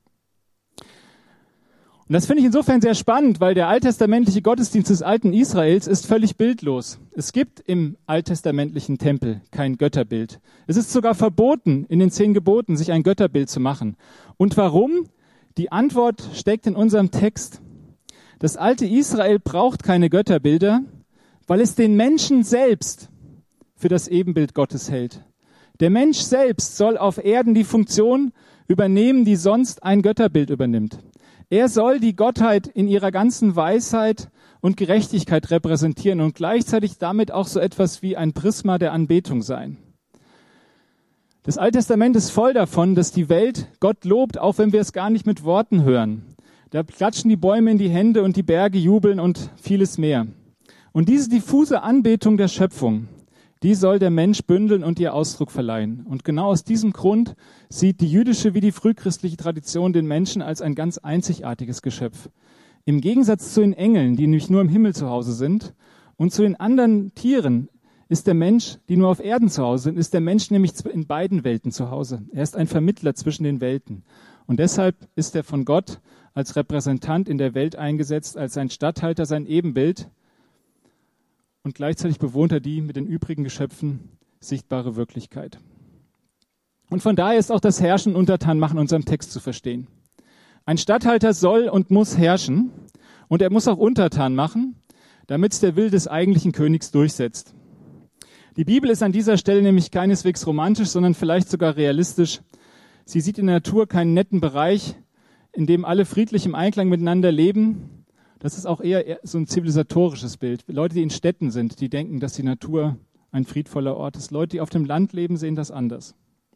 Und das finde ich insofern sehr spannend, weil der alttestamentliche Gottesdienst des alten Israels ist völlig bildlos. Es gibt im alttestamentlichen Tempel kein Götterbild. Es ist sogar verboten, in den zehn Geboten sich ein Götterbild zu machen. Und warum? Die Antwort steckt in unserem Text. Das alte Israel braucht keine Götterbilder, weil es den Menschen selbst für das Ebenbild Gottes hält. Der Mensch selbst soll auf Erden die Funktion übernehmen, die sonst ein Götterbild übernimmt. Er soll die Gottheit in ihrer ganzen Weisheit und Gerechtigkeit repräsentieren und gleichzeitig damit auch so etwas wie ein Prisma der Anbetung sein. Das Alte Testament ist voll davon, dass die Welt Gott lobt, auch wenn wir es gar nicht mit Worten hören. Da klatschen die Bäume in die Hände und die Berge jubeln und vieles mehr. Und diese diffuse Anbetung der Schöpfung, die soll der Mensch bündeln und ihr Ausdruck verleihen. Und genau aus diesem Grund sieht die jüdische wie die frühchristliche Tradition den Menschen als ein ganz einzigartiges Geschöpf. Im Gegensatz zu den Engeln, die nämlich nur im Himmel zu Hause sind, und zu den anderen Tieren ist der Mensch, die nur auf Erden zu Hause sind, ist der Mensch nämlich in beiden Welten zu Hause. Er ist ein Vermittler zwischen den Welten. Und deshalb ist er von Gott als Repräsentant in der Welt eingesetzt, als sein Statthalter, sein Ebenbild. Und gleichzeitig bewohnt er die mit den übrigen Geschöpfen sichtbare Wirklichkeit. Und von daher ist auch das Herrschen und Untertanmachen in unserem Text zu verstehen. Ein Statthalter soll und muss herrschen und er muss auch untertan machen, damit es der Wille des eigentlichen Königs durchsetzt. Die Bibel ist an dieser Stelle nämlich keineswegs romantisch, sondern vielleicht sogar realistisch. Sie sieht in der Natur keinen netten Bereich, in dem alle friedlich im Einklang miteinander leben. Das ist auch eher so ein zivilisatorisches Bild. Leute, die in Städten sind, die denken, dass die Natur ein friedvoller Ort ist. Leute, die auf dem Land leben, sehen das anders.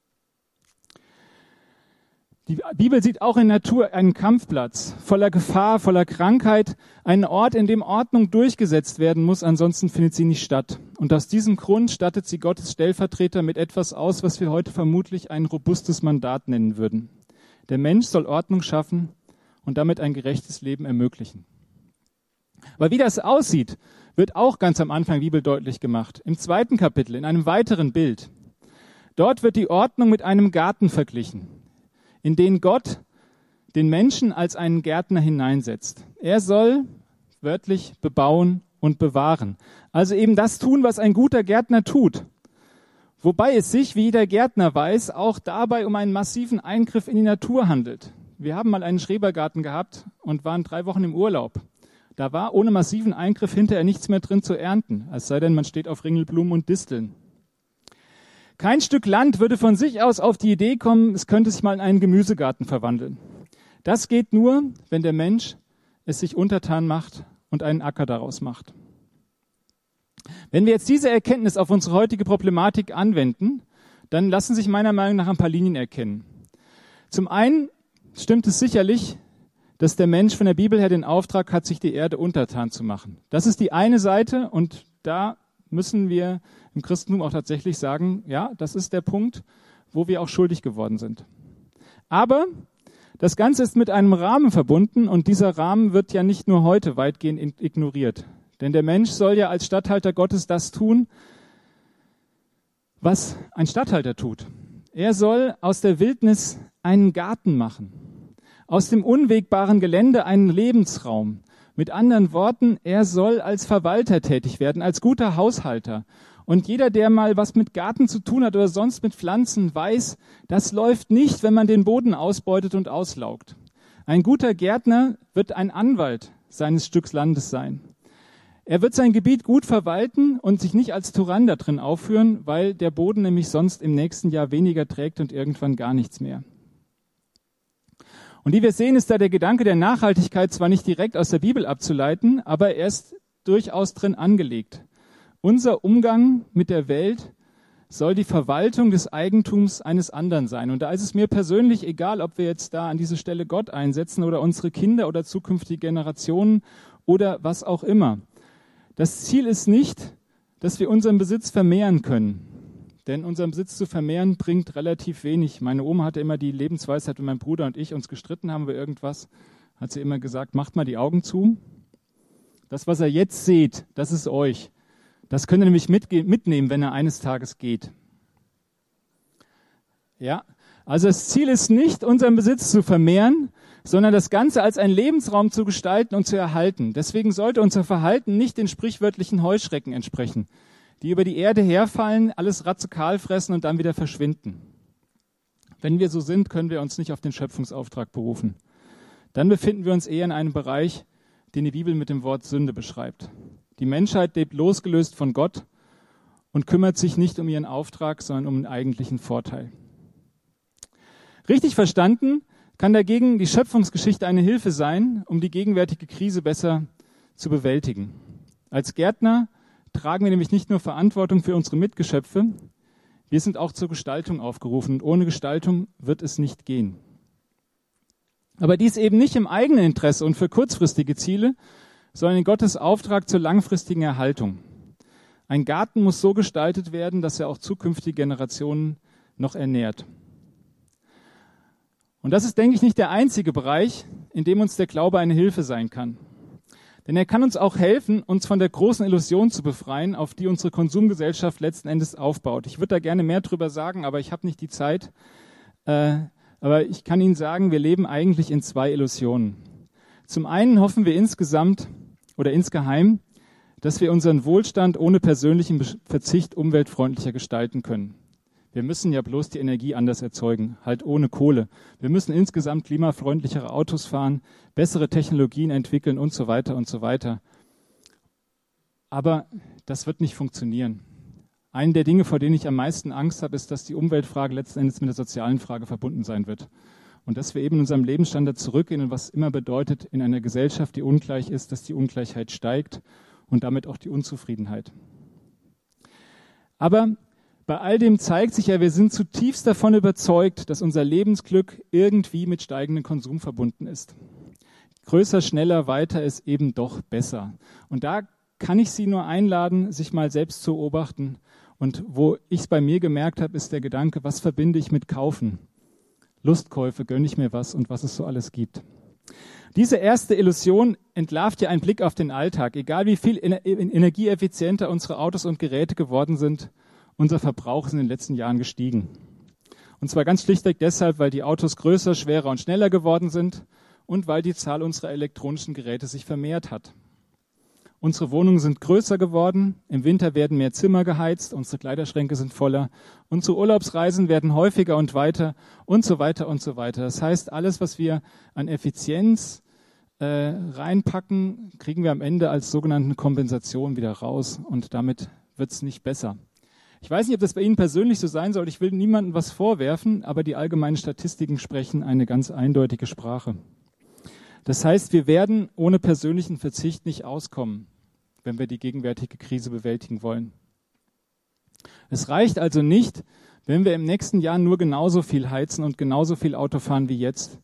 Die Bibel sieht auch in der Natur einen Kampfplatz voller Gefahr, voller Krankheit, einen Ort, in dem Ordnung durchgesetzt werden muss, ansonsten findet sie nicht statt. Und aus diesem Grund stattet sie Gottes Stellvertreter mit etwas aus, was wir heute vermutlich ein robustes Mandat nennen würden. Der Mensch soll Ordnung schaffen und damit ein gerechtes Leben ermöglichen. Aber wie das aussieht, wird auch ganz am Anfang der Bibel deutlich gemacht. Im zweiten Kapitel, in einem weiteren Bild. Dort wird die Ordnung mit einem Garten verglichen, in den Gott den Menschen als einen Gärtner hineinsetzt. Er soll wörtlich bebauen und bewahren. Also eben das tun, was ein guter Gärtner tut. Wobei es sich, wie jeder Gärtner weiß, auch dabei um einen massiven Eingriff in die Natur handelt. Wir haben mal einen Schrebergarten gehabt und waren drei Wochen im Urlaub. Da war ohne massiven Eingriff hinterher nichts mehr drin zu ernten, es sei denn, man steht auf Ringelblumen und Disteln. Kein Stück Land würde von sich aus auf die Idee kommen, es könnte sich mal in einen Gemüsegarten verwandeln. Das geht nur, wenn der Mensch es sich untertan macht und einen Acker daraus macht. Wenn wir jetzt diese Erkenntnis auf unsere heutige Problematik anwenden, dann lassen sich meiner Meinung nach ein paar Linien erkennen. Zum einen stimmt es sicherlich, dass dass der Mensch von der Bibel her den Auftrag hat, sich die Erde untertan zu machen. Das ist die eine Seite und da müssen wir im Christentum auch tatsächlich sagen, ja, das ist der Punkt, wo wir auch schuldig geworden sind. Aber das Ganze ist mit einem Rahmen verbunden und dieser Rahmen wird ja nicht nur heute weitgehend ignoriert. Denn der Mensch soll ja als Statthalter Gottes das tun, was ein Statthalter tut. Er soll aus der Wildnis einen Garten machen, aus dem unwegbaren Gelände einen Lebensraum. Mit anderen Worten, er soll als Verwalter tätig werden, als guter Haushalter. Und jeder, der mal was mit Garten zu tun hat oder sonst mit Pflanzen, weiß, das läuft nicht, wenn man den Boden ausbeutet und auslaugt. Ein guter Gärtner wird ein Anwalt seines Stücks Landes sein. Er wird sein Gebiet gut verwalten und sich nicht als Tyrann da drin aufführen, weil der Boden nämlich sonst im nächsten Jahr weniger trägt und irgendwann gar nichts mehr. Und wie wir sehen, ist da der Gedanke der Nachhaltigkeit zwar nicht direkt aus der Bibel abzuleiten, aber er ist durchaus drin angelegt. Unser Umgang mit der Welt soll die Verwaltung des Eigentums eines anderen sein. Und da ist es mir persönlich egal, ob wir jetzt da an diese Stelle Gott einsetzen oder unsere Kinder oder zukünftige Generationen oder was auch immer. Das Ziel ist nicht, dass wir unseren Besitz vermehren können. Denn unseren Besitz zu vermehren bringt relativ wenig. Meine Oma hatte immer die Lebensweisheit, wenn mein Bruder und ich uns gestritten haben über irgendwas, hat sie immer gesagt, macht mal die Augen zu. Das, was ihr jetzt seht, das ist euch. Das könnt ihr nämlich mitnehmen, wenn er eines Tages geht. Ja, also das Ziel ist nicht, unseren Besitz zu vermehren, sondern das Ganze als einen Lebensraum zu gestalten und zu erhalten. Deswegen sollte unser Verhalten nicht den sprichwörtlichen Heuschrecken entsprechen, die über die Erde herfallen, alles radikal fressen und dann wieder verschwinden. Wenn wir so sind, können wir uns nicht auf den Schöpfungsauftrag berufen. Dann befinden wir uns eher in einem Bereich, den die Bibel mit dem Wort Sünde beschreibt. Die Menschheit lebt losgelöst von Gott und kümmert sich nicht um ihren Auftrag, sondern um den eigentlichen Vorteil. Richtig verstanden kann dagegen die Schöpfungsgeschichte eine Hilfe sein, um die gegenwärtige Krise besser zu bewältigen. Als Gärtner tragen wir nämlich nicht nur Verantwortung für unsere Mitgeschöpfe, wir sind auch zur Gestaltung aufgerufen und ohne Gestaltung wird es nicht gehen. Aber dies eben nicht im eigenen Interesse und für kurzfristige Ziele, sondern in Gottes Auftrag zur langfristigen Erhaltung. Ein Garten muss so gestaltet werden, dass er auch zukünftige Generationen noch ernährt. Und das ist, denke ich, nicht der einzige Bereich, in dem uns der Glaube eine Hilfe sein kann. Denn er kann uns auch helfen, uns von der großen Illusion zu befreien, auf die unsere Konsumgesellschaft letzten Endes aufbaut. Ich würde da gerne mehr drüber sagen, aber ich habe nicht die Zeit. Äh, aber ich kann Ihnen sagen, wir leben eigentlich in zwei Illusionen. Zum einen hoffen wir insgesamt oder insgeheim, dass wir unseren Wohlstand ohne persönlichen Verzicht umweltfreundlicher gestalten können. Wir müssen ja bloß die Energie anders erzeugen, halt ohne Kohle. Wir müssen insgesamt klimafreundlichere Autos fahren, bessere Technologien entwickeln und so weiter und so weiter. Aber das wird nicht funktionieren. Eine der Dinge, vor denen ich am meisten Angst habe, ist, dass die Umweltfrage letzten Endes mit der sozialen Frage verbunden sein wird. Und dass wir eben in unserem Lebensstandard zurückgehen und was immer bedeutet, in einer Gesellschaft, die ungleich ist, dass die Ungleichheit steigt und damit auch die Unzufriedenheit. Aber bei all dem zeigt sich ja, wir sind zutiefst davon überzeugt, dass unser Lebensglück irgendwie mit steigendem Konsum verbunden ist. Größer, schneller, weiter ist eben doch besser. Und da kann ich Sie nur einladen, sich mal selbst zu beobachten. Und wo ich es bei mir gemerkt habe, ist der Gedanke, was verbinde ich mit Kaufen? Lustkäufe, gönne ich mir was und was es so alles gibt. Diese erste Illusion entlarvt ja einen Blick auf den Alltag. Egal wie viel energieeffizienter unsere Autos und Geräte geworden sind, unser Verbrauch ist in den letzten Jahren gestiegen. Und zwar ganz schlichtweg deshalb, weil die Autos größer, schwerer und schneller geworden sind und weil die Zahl unserer elektronischen Geräte sich vermehrt hat. Unsere Wohnungen sind größer geworden, im Winter werden mehr Zimmer geheizt, unsere Kleiderschränke sind voller, unsere Urlaubsreisen werden häufiger und weiter und so weiter und so weiter. Das heißt, alles, was wir an Effizienz äh, reinpacken, kriegen wir am Ende als sogenannte Kompensation wieder raus und damit wird es nicht besser. Ich weiß nicht, ob das bei Ihnen persönlich so sein soll. Ich will niemandem was vorwerfen, aber die allgemeinen Statistiken sprechen eine ganz eindeutige Sprache. Das heißt, wir werden ohne persönlichen Verzicht nicht auskommen, wenn wir die gegenwärtige Krise bewältigen wollen. Es reicht also nicht, wenn wir im nächsten Jahr nur genauso viel heizen und genauso viel Auto fahren wie jetzt,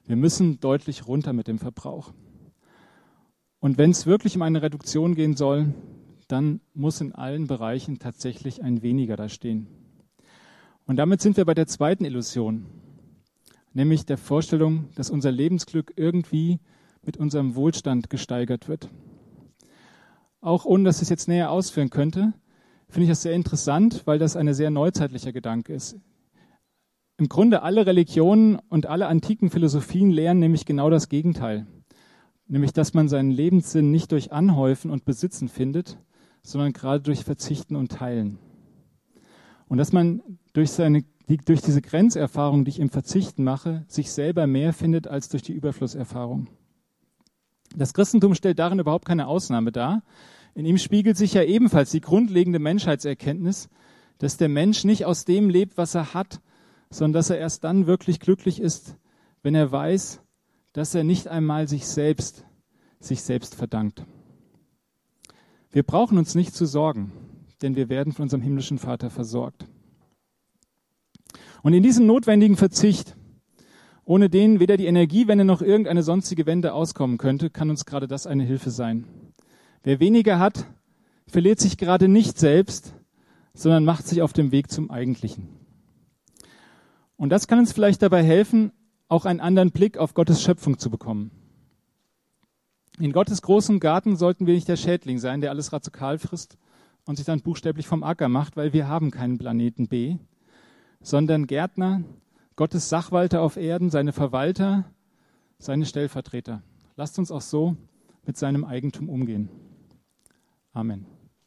Wir müssen deutlich runter mit dem Verbrauch. Und wenn es wirklich um eine Reduktion gehen soll, dann muss in allen Bereichen tatsächlich ein Weniger da stehen. Und damit sind wir bei der zweiten Illusion, nämlich der Vorstellung, dass unser Lebensglück irgendwie mit unserem Wohlstand gesteigert wird. Auch ohne, dass ich es jetzt näher ausführen könnte, finde ich das sehr interessant, weil das ein sehr neuzeitlicher Gedanke ist. Im Grunde alle Religionen und alle antiken Philosophien lehren nämlich genau das Gegenteil. Nämlich, dass man seinen Lebenssinn nicht durch Anhäufen und Besitzen findet, sondern gerade durch Verzichten und Teilen. Und dass man durch, seine, durch diese Grenzerfahrung, die ich im Verzichten mache, sich selber mehr findet als durch die Überflusserfahrung. Das Christentum stellt darin überhaupt keine Ausnahme dar. In ihm spiegelt sich ja ebenfalls die grundlegende Menschheitserkenntnis, dass der Mensch nicht aus dem lebt, was er hat, sondern dass er erst dann wirklich glücklich ist, wenn er weiß, dass er nicht einmal sich selbst, sich selbst verdankt. Wir brauchen uns nicht zu sorgen, denn wir werden von unserem himmlischen Vater versorgt. Und in diesem notwendigen Verzicht, ohne den weder die Energiewende noch irgendeine sonstige Wende auskommen könnte, kann uns gerade das eine Hilfe sein. Wer weniger hat, verliert sich gerade nicht selbst, sondern macht sich auf dem Weg zum Eigentlichen. Und das kann uns vielleicht dabei helfen, auch einen anderen Blick auf Gottes Schöpfung zu bekommen. In Gottes großem Garten sollten wir nicht der Schädling sein, der alles radikal frisst und sich dann buchstäblich vom Acker macht, weil wir haben keinen Planeten B, sondern Gärtner, Gottes Sachwalter auf Erden, seine Verwalter, seine Stellvertreter. Lasst uns auch so mit seinem Eigentum umgehen. Amen.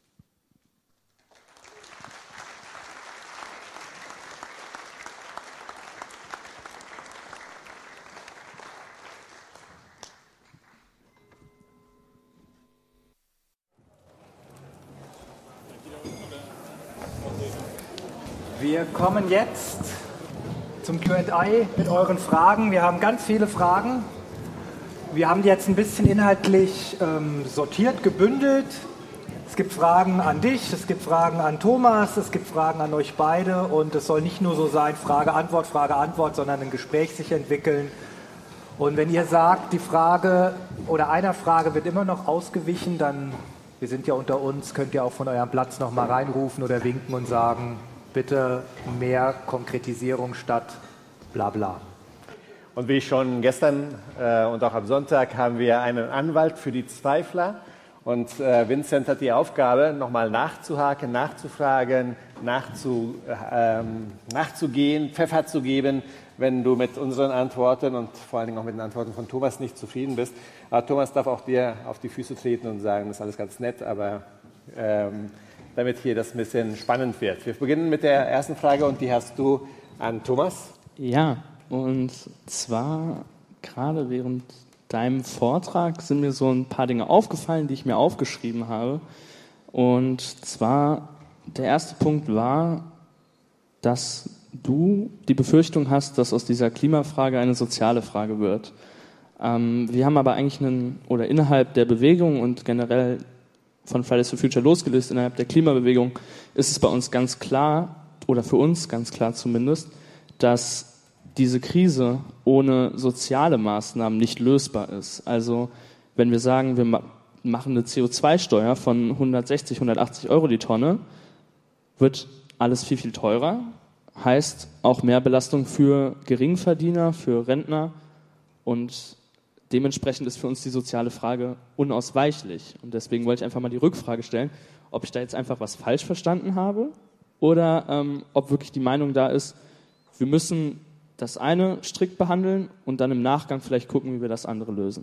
Wir kommen jetzt zum Q and A mit euren Fragen. Wir haben ganz viele Fragen. Wir haben die jetzt ein bisschen inhaltlich ähm, sortiert, gebündelt. Es gibt Fragen an dich, es gibt Fragen an Thomas, es gibt Fragen an euch beide. Und es soll nicht nur so sein, Frage, Antwort, Frage, Antwort, sondern ein Gespräch sich entwickeln. Und wenn ihr sagt, die Frage oder einer Frage wird immer noch ausgewichen, dann, wir sind ja unter uns, könnt ihr auch von eurem Platz noch mal reinrufen oder winken und sagen, bitte mehr Konkretisierung statt bla bla. Und wie schon gestern äh, und auch am Sonntag haben wir einen Anwalt für die Zweifler. Und äh, Vincent hat die Aufgabe, nochmal nachzuhaken, nachzufragen, nachzu, äh, nachzugehen, Pfeffer zu geben, wenn du mit unseren Antworten und vor allen Dingen auch mit den Antworten von Thomas nicht zufrieden bist. Aber Thomas darf auch dir auf die Füße treten und sagen, das ist alles ganz nett, aber ähm, damit hier das ein bisschen spannend wird. Wir beginnen mit der ersten Frage und die hast du an Thomas. Ja, und zwar gerade während deinem Vortrag sind mir so ein paar Dinge aufgefallen, die ich mir aufgeschrieben habe. Und zwar, der erste Punkt war, dass du die Befürchtung hast, dass aus dieser Klimafrage eine soziale Frage wird. Ähm, wir haben aber eigentlich einen, oder innerhalb der Bewegung und generell von Fridays for Future losgelöst, innerhalb der Klimabewegung, ist es bei uns ganz klar, oder für uns ganz klar zumindest, dass diese Krise ohne soziale Maßnahmen nicht lösbar ist. Also wenn wir sagen, wir ma- machen eine C O zwei Steuer von hundertsechzig, hundertachtzig Euro die Tonne, wird alles viel, viel teurer, heißt auch mehr Belastung für Geringverdiener, für Rentner und dementsprechend ist für uns die soziale Frage unausweichlich. Und deswegen wollte ich einfach mal die Rückfrage stellen, ob ich da jetzt einfach was falsch verstanden habe oder ähm, ob wirklich die Meinung da ist, wir müssen das eine strikt behandeln und dann im Nachgang vielleicht gucken, wie wir das andere lösen.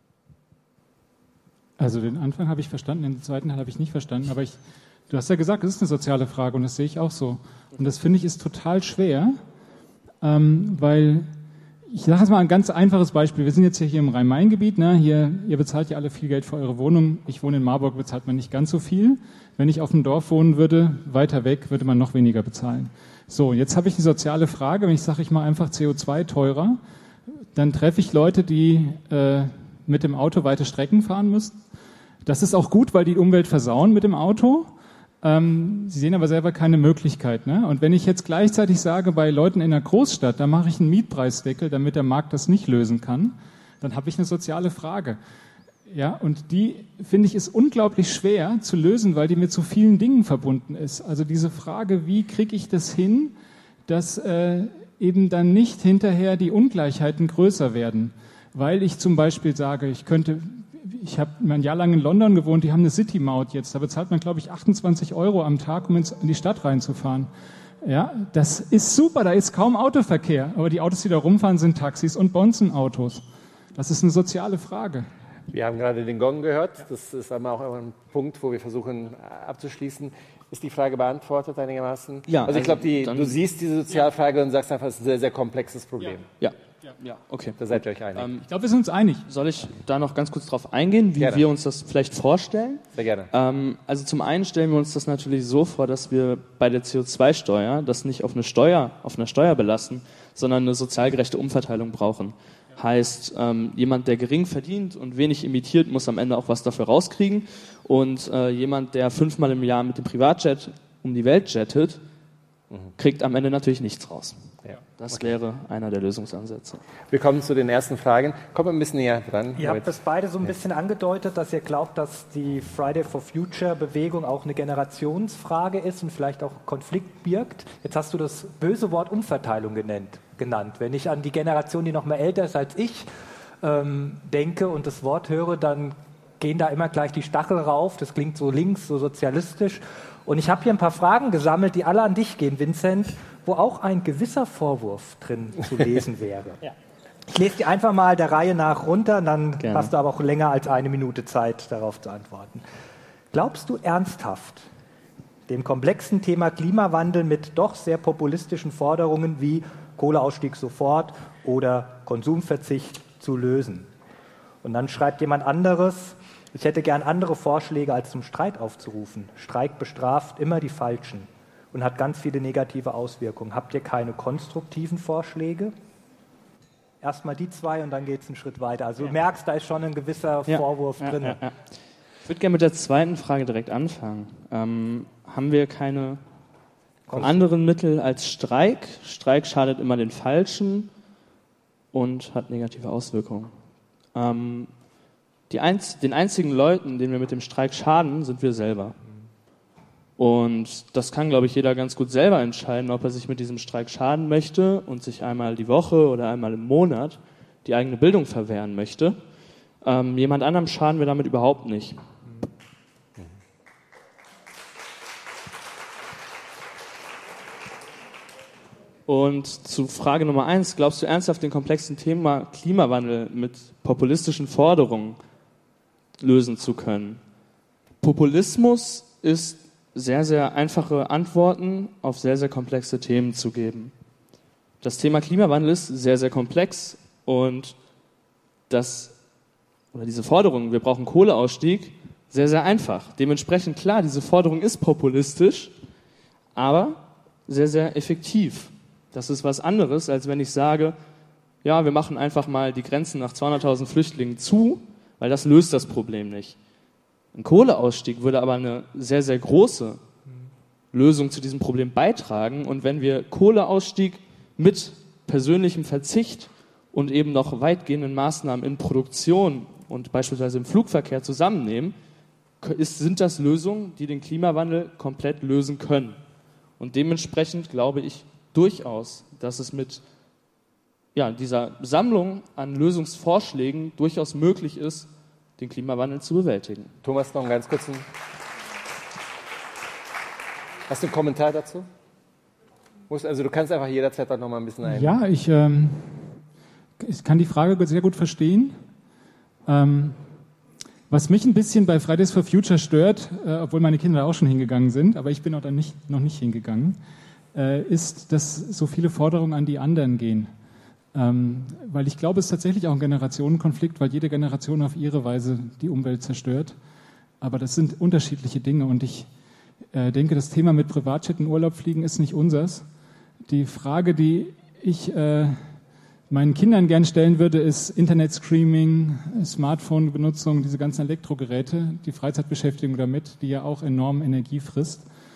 Also den Anfang habe ich verstanden, den zweiten Teil habe ich nicht verstanden. Aber ich, du hast ja gesagt, es ist eine soziale Frage und das sehe ich auch so. Und das finde ich ist total schwer, ähm, weil... Ich sage jetzt mal ein ganz einfaches Beispiel. Wir sind jetzt hier im Rhein-Main-Gebiet. Ne? Hier, ihr bezahlt ja alle viel Geld für eure Wohnung. Ich wohne in Marburg, bezahlt man nicht ganz so viel. Wenn ich auf dem Dorf wohnen würde, weiter weg, würde man noch weniger bezahlen. So, jetzt habe ich die soziale Frage. Wenn ich sage, ich mache einfach C O zwei teurer, dann treffe ich Leute, die äh, mit dem Auto weite Strecken fahren müssen. Das ist auch gut, weil die Umwelt versauen mit dem Auto. Ähm, sie sehen aber selber keine Möglichkeit. Ne? Und wenn ich jetzt gleichzeitig sage, bei Leuten in einer Großstadt, da mache ich einen Mietpreisdeckel, damit der Markt das nicht lösen kann, dann habe ich eine soziale Frage. Ja, und die, finde ich, ist unglaublich schwer zu lösen, weil die mit so vielen Dingen verbunden ist. Also diese Frage, wie kriege ich das hin, dass äh, eben dann nicht hinterher die Ungleichheiten größer werden. Weil ich zum Beispiel sage, ich könnte, ich habe ein Jahr lang in London gewohnt, die haben eine City-Maut jetzt, da bezahlt man, glaube ich, achtundzwanzig Euro am Tag, um ins, in die Stadt reinzufahren. Ja, das ist super, da ist kaum Autoverkehr, aber die Autos, die da rumfahren, sind Taxis und Bonzenautos. Das ist eine soziale Frage. Wir haben gerade den Gong gehört. Das ist einmal auch ein Punkt, wo wir versuchen abzuschließen. Ist die Frage beantwortet einigermaßen? Ja. Also ich also glaube, du siehst diese Sozialfrage und sagst einfach, es ist ein sehr, sehr komplexes Problem. Ja, ja, ja, okay. Da seid ihr euch einig. Ähm, ich glaube, wir sind uns einig. Soll ich da noch ganz kurz drauf eingehen, wie gerne. wir uns das vielleicht vorstellen? Sehr gerne. Ähm, also zum einen stellen wir uns das natürlich so vor, dass wir bei der C O zwei Steuer das nicht auf eine Steuer, auf einer Steuer belassen, sondern eine sozial gerechte Umverteilung brauchen. Heißt, ähm, jemand, der gering verdient und wenig emittiert, muss am Ende auch was dafür rauskriegen. Und äh, jemand, der fünfmal im Jahr mit dem Privatjet um die Welt jettet, mhm. kriegt am Ende natürlich nichts raus. Ja. Das okay. wäre einer der Lösungsansätze. Wir kommen zu den ersten Fragen. Kommt ein bisschen näher dran. Ihr habt das beide so ein bisschen angedeutet, dass ihr glaubt, dass die Friday for Future Bewegung auch eine Generationsfrage ist und vielleicht auch Konflikt birgt. Jetzt hast du das böse Wort Umverteilung genannt. genannt. Wenn ich an die Generation, die noch mal älter ist als ich, ähm, denke und das Wort höre, dann gehen da immer gleich die Stachel rauf. Das klingt so links, so sozialistisch. Und ich habe hier ein paar Fragen gesammelt, die alle an dich gehen, Vincent, wo auch ein gewisser Vorwurf drin zu lesen wäre. Ja. Ich lese die einfach mal der Reihe nach runter, dann Gerne. hast du aber auch länger als eine Minute Zeit, darauf zu antworten. Glaubst du ernsthaft, dem komplexen Thema Klimawandel mit doch sehr populistischen Forderungen wie Kohleausstieg sofort oder Konsumverzicht zu lösen? Und dann schreibt jemand anderes, ich hätte gern andere Vorschläge als zum Streit aufzurufen. Streik bestraft immer die Falschen und hat ganz viele negative Auswirkungen. Habt ihr keine konstruktiven Vorschläge? Erstmal die zwei und dann geht es einen Schritt weiter. Also du merkst, da ist schon ein gewisser ja. Vorwurf ja, drin. Ja, ja. Ich würde gerne mit der zweiten Frage direkt anfangen. Ähm, haben wir keine anderen Mittel als Streik? Streik schadet immer den Falschen und hat negative Auswirkungen. Ähm, die einz- den einzigen Leuten, denen wir mit dem Streik schaden, sind wir selber. Und das kann, glaube ich, jeder ganz gut selber entscheiden, ob er sich mit diesem Streik schaden möchte und sich einmal die Woche oder einmal im Monat die eigene Bildung verwehren möchte. Ähm, jemand anderem schaden wir damit überhaupt nicht. Und zu Frage Nummer eins, glaubst du ernsthaft, den komplexen Thema Klimawandel mit populistischen Forderungen lösen zu können? Populismus ist sehr, sehr einfache Antworten auf sehr, sehr komplexe Themen zu geben. Das Thema Klimawandel ist sehr, sehr komplex und das, oder diese Forderung, wir brauchen Kohleausstieg, sehr, sehr einfach. Dementsprechend, klar, diese Forderung ist populistisch, aber sehr, sehr effektiv. Das ist was anderes, als wenn ich sage, ja, wir machen einfach mal die Grenzen nach zweihunderttausend Flüchtlingen zu, weil das löst das Problem nicht. Ein Kohleausstieg würde aber eine sehr, sehr große Lösung zu diesem Problem beitragen. Und wenn wir Kohleausstieg mit persönlichem Verzicht und eben noch weitgehenden Maßnahmen in Produktion und beispielsweise im Flugverkehr zusammennehmen, ist, sind das Lösungen, die den Klimawandel komplett lösen können. Und dementsprechend glaube ich durchaus, dass es mit ja, dieser Sammlung an Lösungsvorschlägen durchaus möglich ist, den Klimawandel zu bewältigen. Thomas, noch einen ganz kurzen. Hast du einen Kommentar dazu? Also du kannst einfach jederzeit noch mal ein bisschen ein. Ja, ich, ähm, ich kann die Frage sehr gut verstehen. Ähm, was mich ein bisschen bei Fridays for Future stört, äh, obwohl meine Kinder auch schon hingegangen sind, aber ich bin auch dann nicht, noch nicht hingegangen, äh, ist, dass so viele Forderungen an die anderen gehen. Ähm, weil ich glaube, es ist tatsächlich auch ein Generationenkonflikt, weil jede Generation auf ihre Weise die Umwelt zerstört. Aber das sind unterschiedliche Dinge und ich äh, denke, das Thema mit Privatjet in Urlaub fliegen ist nicht unsers. Die Frage, die ich äh, meinen Kindern gern stellen würde, ist Internet-Streaming, Smartphone-Benutzung, diese ganzen Elektrogeräte, die Freizeitbeschäftigung damit, die ja auch enorm Energie frisst.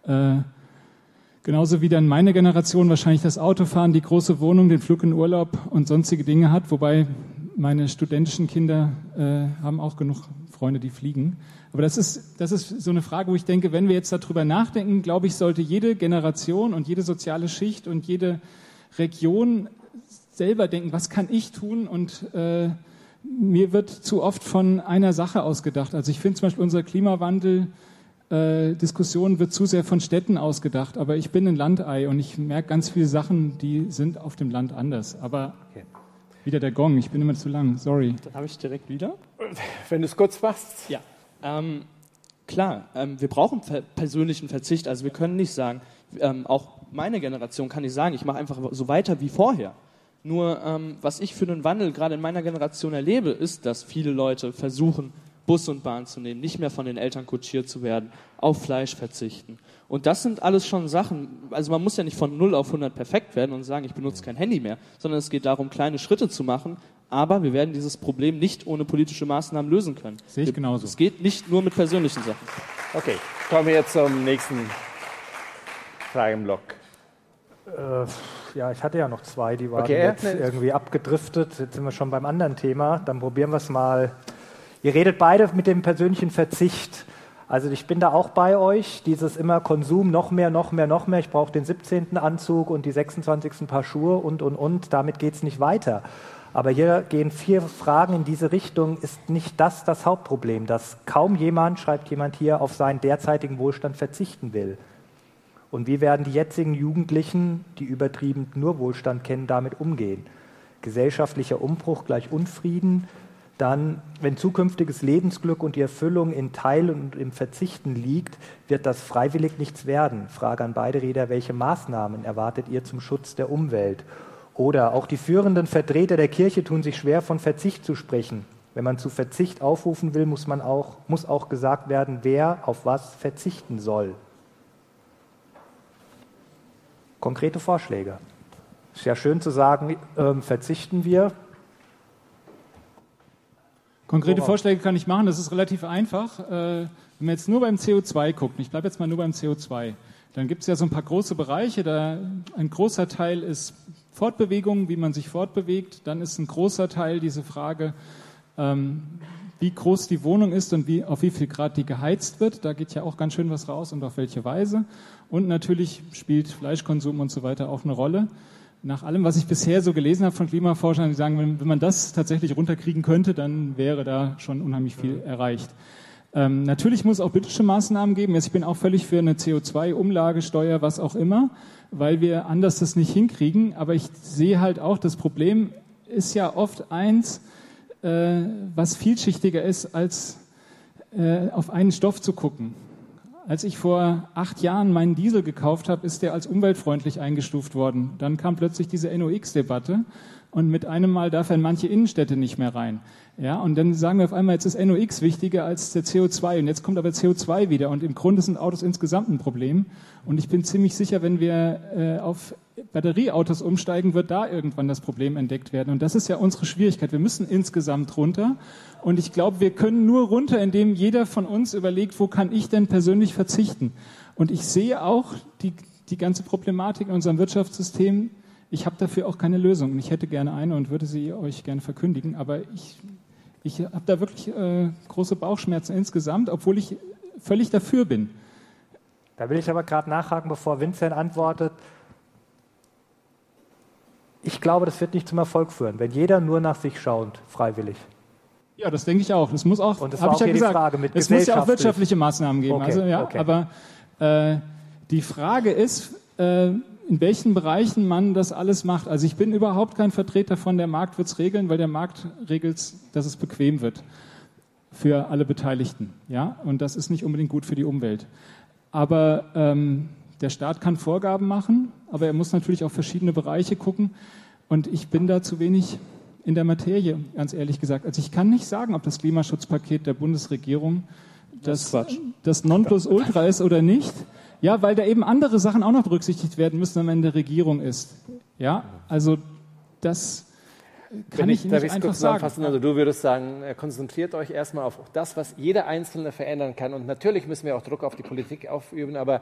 Äh, genauso wie dann meine Generation wahrscheinlich das Autofahren, die große Wohnung, den Flug in Urlaub und sonstige Dinge hat, wobei meine studentischen Kinder äh, haben auch genug Freunde, die fliegen. Aber das ist, das ist so eine Frage, wo ich denke, wenn wir jetzt darüber nachdenken, glaube ich, sollte jede Generation und jede soziale Schicht und jede Region selber denken, was kann ich tun? Und äh, mir wird zu oft von einer Sache ausgedacht. Also ich finde zum Beispiel unsere Klimawandel-Diskussion wird zu sehr von Städten ausgedacht. Aber ich bin ein Landei und ich merke ganz viele Sachen, die sind auf dem Land anders. Aber okay. Wieder der Gong, ich bin immer zu lang, sorry. Dann habe ich direkt wieder. Wenn du es kurz machst. Ja, ähm, klar, ähm, wir brauchen ver- persönlichen Verzicht. Also wir können nicht sagen, ähm, auch meine Generation kann nicht sagen, ich mache einfach so weiter wie vorher. Nur ähm, was ich für einen Wandel gerade in meiner Generation erlebe, ist, dass viele Leute versuchen, Bus und Bahn zu nehmen, nicht mehr von den Eltern kutschiert zu werden, auf Fleisch verzichten. Und das sind alles schon Sachen, also man muss ja nicht von null auf hundert perfekt werden und sagen, ich benutze kein Handy mehr, sondern es geht darum, kleine Schritte zu machen, aber wir werden dieses Problem nicht ohne politische Maßnahmen lösen können. Sehe ich genauso. Es geht nicht nur mit persönlichen Sachen. Okay, kommen wir jetzt zum nächsten Fragenblock. Äh, ja, ich hatte ja noch zwei, die waren okay, jetzt ne. irgendwie abgedriftet. Jetzt sind wir schon beim anderen Thema. Dann probieren wir es mal. Ihr redet beide mit dem persönlichen Verzicht. Also ich bin da auch bei euch. Dieses immer Konsum, noch mehr, noch mehr, noch mehr. Ich brauche den siebzehnten Anzug und die sechsundzwanzigsten Paar Schuhe und, und, und. Damit geht es nicht weiter. Aber hier gehen vier Fragen in diese Richtung. Ist nicht das das Hauptproblem, dass kaum jemand, schreibt jemand hier, auf seinen derzeitigen Wohlstand verzichten will? Und wie werden die jetzigen Jugendlichen, die übertrieben nur Wohlstand kennen, damit umgehen? Gesellschaftlicher Umbruch gleich Unfrieden. Dann, wenn zukünftiges Lebensglück und die Erfüllung in Teil und im Verzichten liegt, wird das freiwillig nichts werden. Frage an beide Redner, welche Maßnahmen erwartet ihr zum Schutz der Umwelt? Oder auch die führenden Vertreter der Kirche tun sich schwer, von Verzicht zu sprechen. Wenn man zu Verzicht aufrufen will, muss man auch, muss auch gesagt werden, wer auf was verzichten soll. Konkrete Vorschläge. Ist ja schön zu sagen, ähm, verzichten wir. Konkrete Worauf? Vorschläge kann ich machen, das ist relativ einfach. Äh, wenn man jetzt nur beim C O zwei guckt, ich bleibe jetzt mal nur beim C O zwei, dann gibt es ja so ein paar große Bereiche, da ein großer Teil ist Fortbewegung, wie man sich fortbewegt, dann ist ein großer Teil diese Frage, ähm, wie groß die Wohnung ist und wie, auf wie viel Grad die geheizt wird, da geht ja auch ganz schön was raus und auf welche Weise. Und natürlich spielt Fleischkonsum und so weiter auch eine Rolle. Nach allem, was ich bisher so gelesen habe von Klimaforschern, die sagen, wenn, wenn man das tatsächlich runterkriegen könnte, dann wäre da schon unheimlich viel erreicht. Ähm, natürlich muss es auch politische Maßnahmen geben. Ich bin auch völlig für eine C O zwei Umlage, Steuer, was auch immer, weil wir anders das nicht hinkriegen. Aber ich sehe halt auch, das Problem ist ja oft eins, äh, was vielschichtiger ist, als äh, auf einen Stoff zu gucken. Als ich vor acht Jahren meinen Diesel gekauft habe, ist der als umweltfreundlich eingestuft worden. Dann kam plötzlich diese N O X-Debatte und mit einem Mal darf er in manche Innenstädte nicht mehr rein. Ja, und dann sagen wir auf einmal, jetzt ist N O X wichtiger als der C O zwei und jetzt kommt aber C O zwei wieder und im Grunde sind Autos insgesamt ein Problem und ich bin ziemlich sicher, wenn wir äh, auf Batterieautos umsteigen, wird da irgendwann das Problem entdeckt werden und das ist ja unsere Schwierigkeit. Wir müssen insgesamt runter und ich glaube, wir können nur runter, indem jeder von uns überlegt, wo kann ich denn persönlich verzichten? Und ich sehe auch die, die ganze Problematik in unserem Wirtschaftssystem. Ich habe dafür auch keine Lösung und ich hätte gerne eine und würde sie euch gerne verkündigen, aber ich Ich habe da wirklich äh, große Bauchschmerzen insgesamt, obwohl ich völlig dafür bin. Da will ich aber gerade nachhaken, bevor Vincent antwortet. Ich glaube, das wird nicht zum Erfolg führen, wenn jeder nur nach sich schaut, freiwillig. Ja, das denke ich auch. Das muss auch, Und das habe war ich auch ja hier gesagt, die Frage mit es muss ja auch wirtschaftliche Maßnahmen geben. Okay, also, ja, okay. Aber äh, die Frage ist, äh, in welchen Bereichen man das alles macht. Also ich bin überhaupt kein Vertreter von der Markt wird es regeln, weil der Markt regelt, dass es bequem wird für alle Beteiligten. Ja? Und das ist nicht unbedingt gut für die Umwelt. Aber ähm, der Staat kann Vorgaben machen, aber er muss natürlich auf verschiedene Bereiche gucken. Und ich bin da zu wenig in der Materie, ganz ehrlich gesagt. Also ich kann nicht sagen, ob das Klimaschutzpaket der Bundesregierung das, das, das Nonplusultra ist oder nicht. Ja, weil da eben andere Sachen auch noch berücksichtigt werden müssen, wenn man in der Regierung ist. Ja, also das kann ich, ich nicht einfach sagen. Also du würdest sagen, konzentriert euch erstmal auf das, was jeder Einzelne verändern kann. Und natürlich müssen wir auch Druck auf die Politik aufüben, aber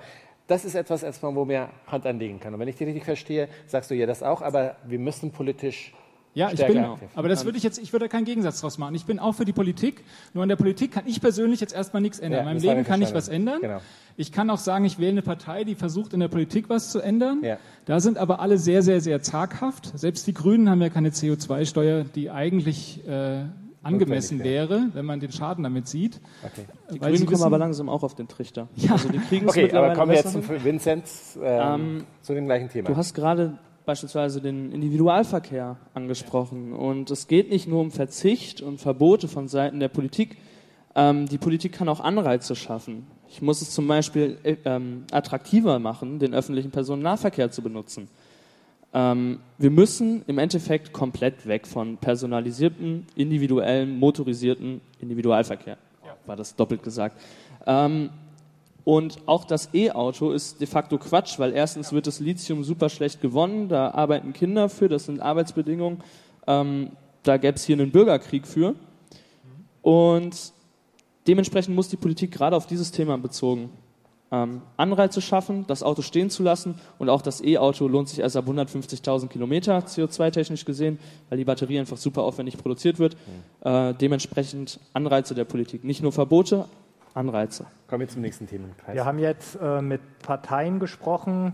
das ist etwas, erstmal, wo wir Hand anlegen können. Und wenn ich dich richtig verstehe, sagst du ja das auch, aber wir müssen politisch Ja, ich bin, aber das würde ich jetzt, ich würde da keinen Gegensatz draus machen. Ich bin auch für die Politik, nur an der Politik kann ich persönlich jetzt erstmal nichts ändern. Ja, in meinem Leben kann ich was ändern. Genau. Ich kann auch sagen, ich wähle eine Partei, die versucht, in der Politik was zu ändern. Ja. Da sind aber alle sehr, sehr, sehr zaghaft. Selbst die Grünen haben ja keine C O zwei Steuer, die eigentlich äh, angemessen wäre, wenn man den Schaden damit sieht. Okay. Die Weil Grünen sie kommen wissen, aber langsam auch auf den Trichter. Ja. Also die kriegen es Okay, mittlerweile aber kommen wir jetzt besser zu hin. Vincent, ähm, Ähm, zu dem gleichen Thema. Du hast gerade beispielsweise den Individualverkehr angesprochen. Und es geht nicht nur um Verzicht und Verbote von Seiten der Politik. Ähm, die Politik kann auch Anreize schaffen. Ich muss es zum Beispiel äh, ähm, attraktiver machen, den öffentlichen Personennahverkehr zu benutzen. Ähm, wir müssen im Endeffekt komplett weg von personalisierten, individuellen, motorisierten Individualverkehr. War das doppelt gesagt. Ähm, Und auch das E-Auto ist de facto Quatsch, weil erstens wird das Lithium super schlecht gewonnen, da arbeiten Kinder für, das sind Arbeitsbedingungen, ähm, da gäbe es hier einen Bürgerkrieg für. Und dementsprechend muss die Politik gerade auf dieses Thema bezogen ähm, Anreize schaffen, das Auto stehen zu lassen, und auch das E-Auto lohnt sich erst ab hundertfünfzigtausend Kilometer C O zwei technisch gesehen, weil die Batterie einfach super aufwendig produziert wird. Mhm. Äh, dementsprechend Anreize der Politik, nicht nur Verbote, Anreize. Kommen wir zum nächsten Themenkreis. Wir haben jetzt äh, mit Parteien gesprochen.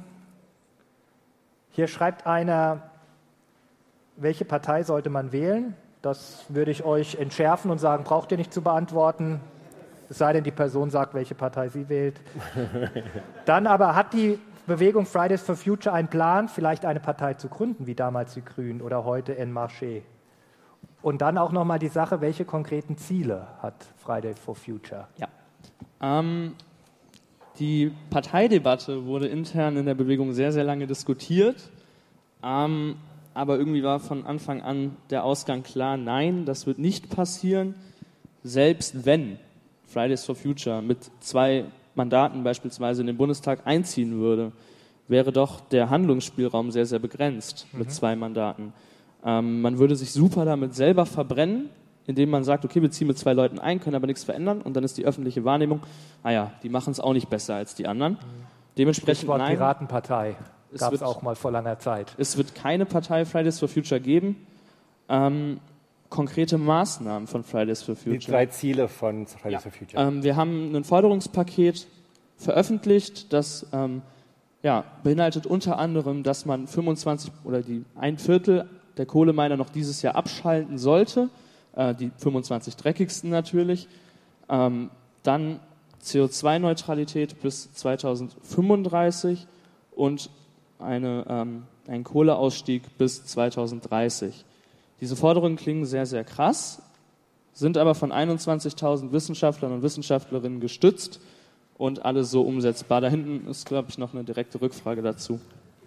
Hier schreibt einer, welche Partei sollte man wählen? Das würde ich euch entschärfen und sagen, braucht ihr nicht zu beantworten. Es sei denn, die Person sagt, welche Partei sie wählt. Dann aber, hat die Bewegung Fridays for Future einen Plan, vielleicht eine Partei zu gründen, wie damals die Grünen oder heute En Marché? Und dann auch nochmal die Sache, welche konkreten Ziele hat Fridays for Future? Ja. Ähm, die Parteidebatte wurde intern in der Bewegung sehr, sehr lange diskutiert, ähm, aber irgendwie war von Anfang an der Ausgang klar, nein, das wird nicht passieren, selbst wenn Fridays for Future mit zwei Mandaten beispielsweise in den Bundestag einziehen würde, wäre doch der Handlungsspielraum sehr, sehr begrenzt mhm. mit zwei Mandaten. Ähm, man würde sich super damit selber verbrennen, indem man sagt, okay, wir ziehen mit zwei Leuten ein, können aber nichts verändern, und dann ist die öffentliche Wahrnehmung, naja, die machen es auch nicht besser als die anderen. Mhm. Dementsprechend Stichwort nein. Piratenpartei gab es auch mal vor langer Zeit. Es wird keine Partei Fridays for Future geben. Ähm, konkrete Maßnahmen von Fridays for Future. Die drei Ziele von Fridays ja. for Future. Ähm, wir haben ein Forderungspaket veröffentlicht, das ähm, ja, beinhaltet unter anderem, dass man fünfundzwanzig oder die ein Viertel der Kohleminer noch dieses Jahr abschalten sollte. Die fünfundzwanzig dreckigsten natürlich, ähm, dann C O zwei Neutralität bis zweitausendfünfunddreißig und eine, ähm, einen Kohleausstieg bis zweitausenddreißig. Diese Forderungen klingen sehr, sehr krass, sind aber von einundzwanzigtausend Wissenschaftlern und Wissenschaftlerinnen gestützt und alles so umsetzbar. Da hinten ist, glaube ich, noch eine direkte Rückfrage dazu.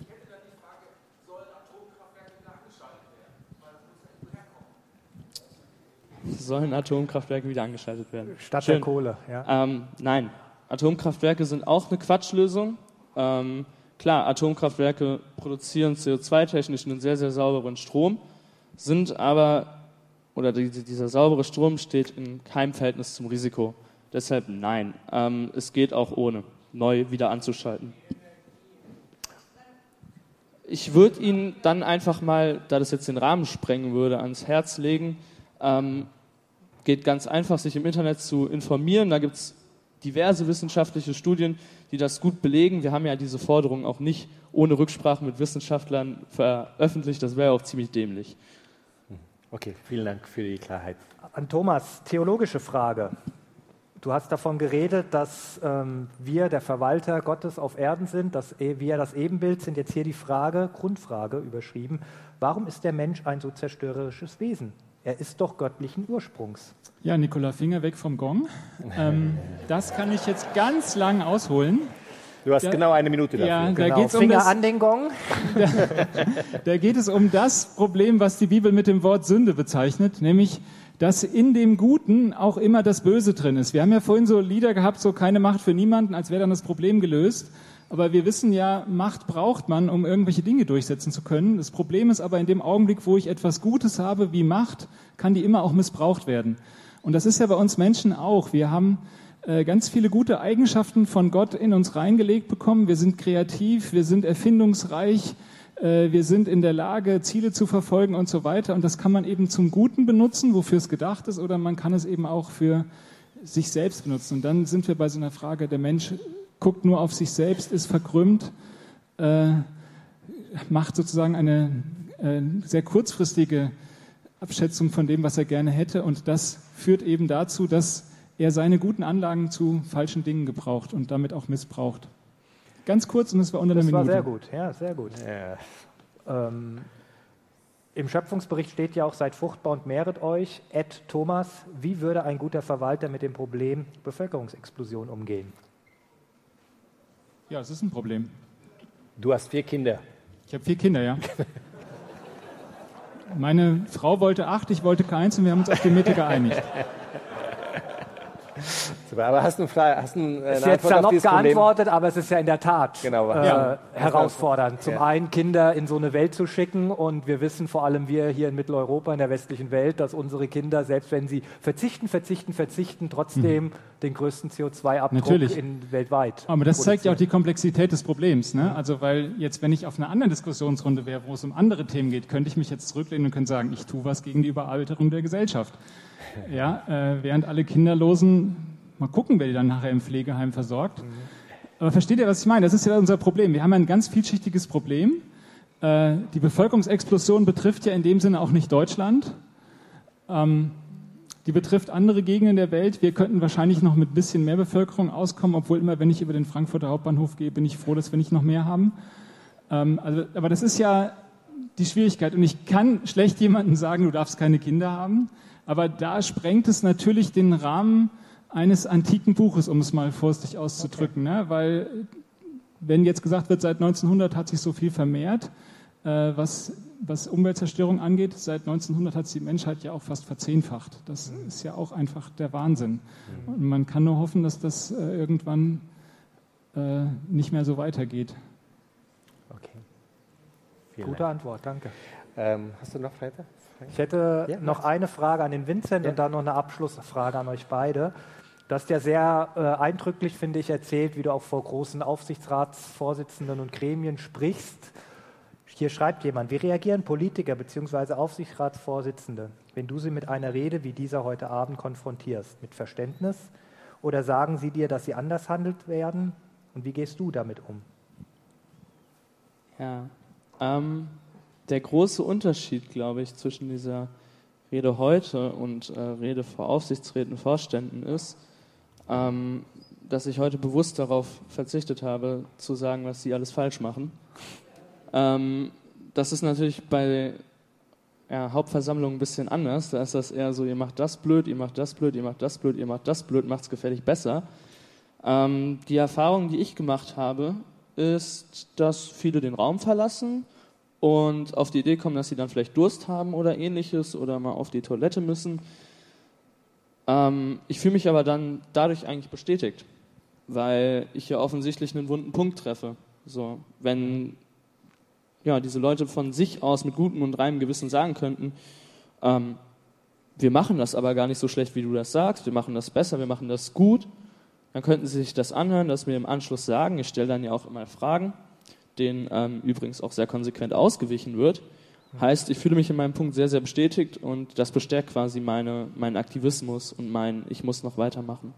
Sollen Atomkraftwerke wieder angeschaltet werden? Statt Schön. der Kohle, ja. Ähm, nein, Atomkraftwerke sind auch eine Quatschlösung. Ähm, klar, Atomkraftwerke produzieren C O zwei technisch einen sehr, sehr sauberen Strom, sind aber, oder die, dieser saubere Strom steht in keinem Verhältnis zum Risiko. Deshalb nein, ähm, es geht auch ohne, neu wieder anzuschalten. Ich würde Ihnen dann einfach mal, da das jetzt den Rahmen sprengen würde, ans Herz legen. Ähm, geht ganz einfach, sich im Internet zu informieren. Da gibt es diverse wissenschaftliche Studien, die das gut belegen. Wir haben ja diese Forderungen auch nicht ohne Rücksprache mit Wissenschaftlern veröffentlicht. Das wäre auch ziemlich dämlich. Okay, vielen Dank für die Klarheit. An Thomas, theologische Frage. Du hast davon geredet, dass ähm, wir, der Verwalter Gottes auf Erden sind, dass wir das Ebenbild sind. Jetzt hier die Frage, Grundfrage überschrieben. Warum ist der Mensch ein so zerstörerisches Wesen? Er ist doch göttlichen Ursprungs. Ja, Nicola, Finger weg vom Gong. Ähm, das kann ich jetzt ganz lang ausholen. Du hast da, genau eine Minute dafür. Ja, genau. da geht's um Finger das, an den Gong. Da, da geht es um das Problem, was die Bibel mit dem Wort Sünde bezeichnet, nämlich, dass in dem Guten auch immer das Böse drin ist. Wir haben ja vorhin so Lieder gehabt, so keine Macht für niemanden, als wäre dann das Problem gelöst. Aber wir wissen ja, Macht braucht man, um irgendwelche Dinge durchsetzen zu können. Das Problem ist aber, in dem Augenblick, wo ich etwas Gutes habe wie Macht, kann die immer auch missbraucht werden. Und das ist ja bei uns Menschen auch. Wir haben äh, ganz viele gute Eigenschaften von Gott in uns reingelegt bekommen. Wir sind kreativ, wir sind erfindungsreich, äh, wir sind in der Lage, Ziele zu verfolgen und so weiter. Und das kann man eben zum Guten benutzen, wofür es gedacht ist, oder man kann es eben auch für sich selbst benutzen. Und dann sind wir bei so einer Frage, der Mensch guckt nur auf sich selbst, ist verkrümmt, äh, macht sozusagen eine äh, sehr kurzfristige Abschätzung von dem, was er gerne hätte. Und das führt eben dazu, dass er seine guten Anlagen zu falschen Dingen gebraucht und damit auch missbraucht. Ganz kurz, und es war unter der Minute. Das war sehr gut, ja, sehr gut. Ja. Ähm, Im Schöpfungsbericht steht ja auch, seid fruchtbar und mehret euch. Ed Thomas, wie würde ein guter Verwalter mit dem Problem Bevölkerungsexplosion umgehen? Ja, es ist ein Problem. Du hast vier Kinder. Ich habe vier Kinder, ja. Meine Frau wollte acht, ich wollte keins und wir haben uns auf die Mitte geeinigt. Super, aber hast du eine Frage, hast du eine Es ist jetzt salopp geantwortet, aber es ist ja in der Tat genau, äh, ja. herausfordernd. Zum ja. einen Kinder in so eine Welt zu schicken, und wir wissen, vor allem wir hier in Mitteleuropa, in der westlichen Welt, dass unsere Kinder, selbst wenn sie verzichten, verzichten, verzichten, trotzdem mhm. den größten C O zwei Abdruck in, weltweit Aber das zeigt ja auch die Komplexität des Problems. Ne? Also weil jetzt, wenn ich auf einer anderen Diskussionsrunde wäre, wo es um andere Themen geht, könnte ich mich jetzt zurücklehnen und könnte sagen, ich tue was gegen die Überalterung der Gesellschaft. Ja, äh, während alle Kinderlosen, mal gucken, wer die dann nachher im Pflegeheim versorgt. Mhm. Aber versteht ihr, was ich meine? Das ist ja unser Problem. Wir haben ein ganz vielschichtiges Problem. Äh, die Bevölkerungsexplosion betrifft ja in dem Sinne auch nicht Deutschland. Ähm, die betrifft andere Gegenden der Welt. Wir könnten wahrscheinlich noch mit ein bisschen mehr Bevölkerung auskommen, obwohl immer, wenn ich über den Frankfurter Hauptbahnhof gehe, bin ich froh, dass wir nicht noch mehr haben. Ähm, also, aber das ist ja die Schwierigkeit. Und ich kann schlecht jemandem sagen, du darfst keine Kinder haben. Aber da sprengt es natürlich den Rahmen eines antiken Buches, um es mal vorsichtig auszudrücken. Okay. Ne? Weil, wenn jetzt gesagt wird, seit neunzehnhundert hat sich so viel vermehrt, äh, was, was Umweltzerstörung angeht, seit neunzehnhundert hat sich die Menschheit ja auch fast verzehnfacht. Das mhm. ist ja auch einfach der Wahnsinn. Mhm. Und man kann nur hoffen, dass das äh, irgendwann äh, nicht mehr so weitergeht. Okay. Vielen Gute Dank. Antwort, danke. Ähm, hast du noch weiter? Ich hätte ja, noch was? eine Frage an den Vincent ja. und dann noch eine Abschlussfrage an euch beide. Du hast ja sehr äh, eindrücklich, finde ich, erzählt, wie du auch vor großen Aufsichtsratsvorsitzenden und Gremien sprichst. Hier schreibt jemand, wie reagieren Politiker bzw. Aufsichtsratsvorsitzende, wenn du sie mit einer Rede wie dieser heute Abend konfrontierst? Mit Verständnis? Oder sagen sie dir, dass sie anders handelt werden? Und wie gehst du damit um? Ja, ähm... Der große Unterschied, glaube ich, zwischen dieser Rede heute und äh, Rede vor Aufsichtsräten und Vorständen ist, ähm, dass ich heute bewusst darauf verzichtet habe, zu sagen, was sie alles falsch machen. Ähm, das ist natürlich bei ja, Hauptversammlungen ein bisschen anders. Da ist das eher so, ihr macht das blöd, ihr macht das blöd, ihr macht das blöd, ihr macht das blöd, macht es gefällig besser. Ähm, die Erfahrung, die ich gemacht habe, ist, dass viele den Raum verlassen und auf die Idee kommen, dass sie dann vielleicht Durst haben oder ähnliches oder mal auf die Toilette müssen. Ähm, ich fühle mich aber dann dadurch eigentlich bestätigt, weil ich ja offensichtlich einen wunden Punkt treffe. So, wenn ja, diese Leute von sich aus mit gutem und reinem Gewissen sagen könnten, ähm, wir machen das aber gar nicht so schlecht, wie du das sagst, wir machen das besser, wir machen das gut, dann könnten sie sich das anhören, das mir im Anschluss sagen. Ich stelle dann ja auch immer Fragen, denen ähm, übrigens auch sehr konsequent ausgewichen wird. Heißt, ich fühle mich in meinem Punkt sehr, sehr bestätigt und das bestärkt quasi meine, meinen Aktivismus und mein, ich muss noch weitermachen.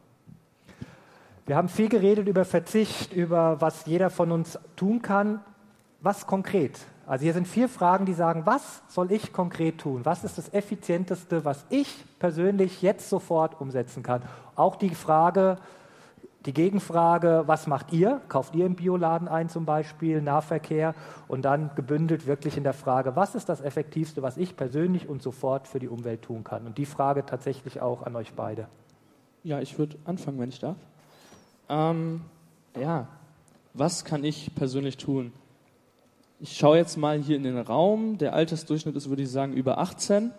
Wir haben viel geredet über Verzicht, über was jeder von uns tun kann. Was konkret? Also hier sind vier Fragen, die sagen, was soll ich konkret tun? Was ist das Effizienteste, was ich persönlich jetzt sofort umsetzen kann? Auch die Frage, die Gegenfrage, was macht ihr? Kauft ihr im Bioladen ein zum Beispiel, Nahverkehr? Und dann gebündelt wirklich in der Frage, was ist das Effektivste, was ich persönlich und sofort für die Umwelt tun kann? Und die Frage tatsächlich auch an euch beide. Ja, ich würde anfangen, wenn ich darf. Ähm, ja, was kann ich persönlich tun? Ich schaue jetzt mal hier in den Raum. Der Altersdurchschnitt ist, würde ich sagen, über achtzehn.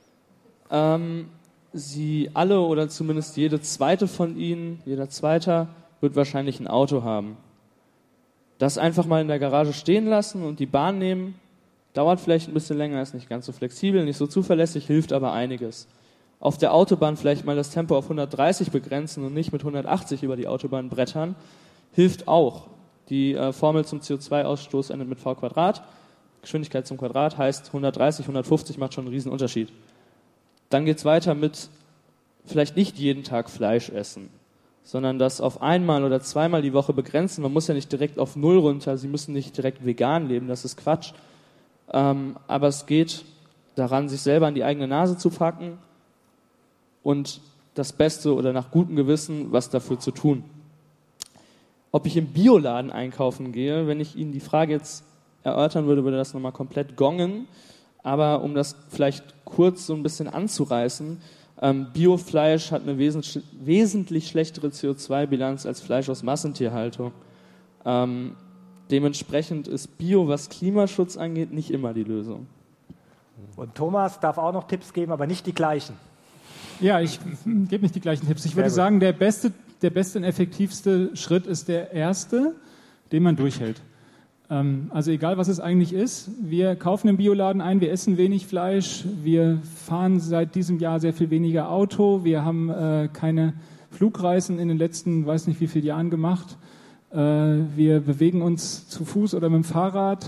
Ähm, Sie alle oder zumindest jede zweite von Ihnen, jeder Zweiter, wird wahrscheinlich ein Auto haben. Das einfach mal in der Garage stehen lassen und die Bahn nehmen, dauert vielleicht ein bisschen länger, ist nicht ganz so flexibel, nicht so zuverlässig, hilft aber einiges. Auf der Autobahn vielleicht mal das Tempo auf hundertdreißig begrenzen und nicht mit hundertachtzig über die Autobahn brettern, hilft auch. Die äh, Formel zum C O zwei Ausstoß endet mit v Quadrat. Geschwindigkeit zum Quadrat heißt hundertdreißig, hundertfünfzig macht schon einen riesen Unterschied. Dann geht es weiter mit vielleicht nicht jeden Tag Fleisch essen, sondern das auf einmal oder zweimal die Woche begrenzen. Man muss ja nicht direkt auf Null runter, Sie müssen nicht direkt vegan leben, das ist Quatsch. Ähm, aber es geht daran, sich selber an die eigene Nase zu packen und das Beste oder nach gutem Gewissen was dafür zu tun. Ob ich im Bioladen einkaufen gehe, wenn ich Ihnen die Frage jetzt erörtern würde, würde das nochmal komplett gongen. Aber um das vielleicht kurz so ein bisschen anzureißen, ähm, Biofleisch hat eine wesentlich, wesentlich schlechtere C O zwei Bilanz als Fleisch aus Massentierhaltung. Ähm, dementsprechend ist Bio, was Klimaschutz angeht, nicht immer die Lösung. Und Thomas darf auch noch Tipps geben, aber nicht die gleichen. Ja, ich gebe nicht die gleichen Tipps. Ich würde sagen, der beste, der beste und effektivste Schritt ist der erste, den man durchhält. Ähm, also egal, was es eigentlich ist, wir kaufen im Bioladen ein, wir essen wenig Fleisch, wir fahren seit diesem Jahr sehr viel weniger Auto, wir haben äh, keine Flugreisen in den letzten, weiß nicht wie vielen Jahren gemacht, äh, wir bewegen uns zu Fuß oder mit dem Fahrrad,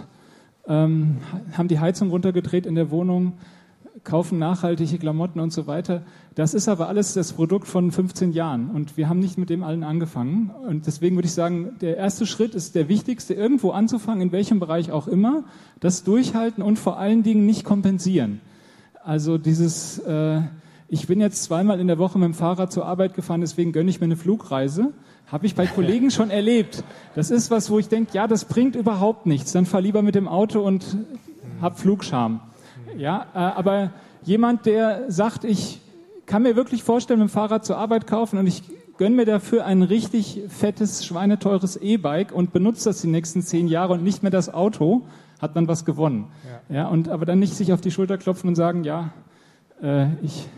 ähm, haben die Heizung runtergedreht in der Wohnung, kaufen nachhaltige Klamotten und so weiter. Das ist aber alles das Produkt von fünfzehn Jahren und wir haben nicht mit dem allen angefangen. Und deswegen würde ich sagen, der erste Schritt ist der wichtigste, irgendwo anzufangen, in welchem Bereich auch immer, das durchhalten und vor allen Dingen nicht kompensieren. Also dieses, äh, ich bin jetzt zweimal in der Woche mit dem Fahrrad zur Arbeit gefahren, deswegen gönne ich mir eine Flugreise. Habe ich bei Kollegen schon erlebt. Das ist was, wo ich denke, ja, das bringt überhaupt nichts. Dann fahr lieber mit dem Auto und hab Flugscham. Ja, äh, aber jemand, der sagt, ich kann mir wirklich vorstellen, mit dem Fahrrad zur Arbeit kaufen und ich gönne mir dafür ein richtig fettes, schweineteures E-Bike und benutze das die nächsten zehn Jahre und nicht mehr das Auto, hat man was gewonnen. Ja. Ja, und aber dann nicht sich auf die Schulter klopfen und sagen, ja, äh, ich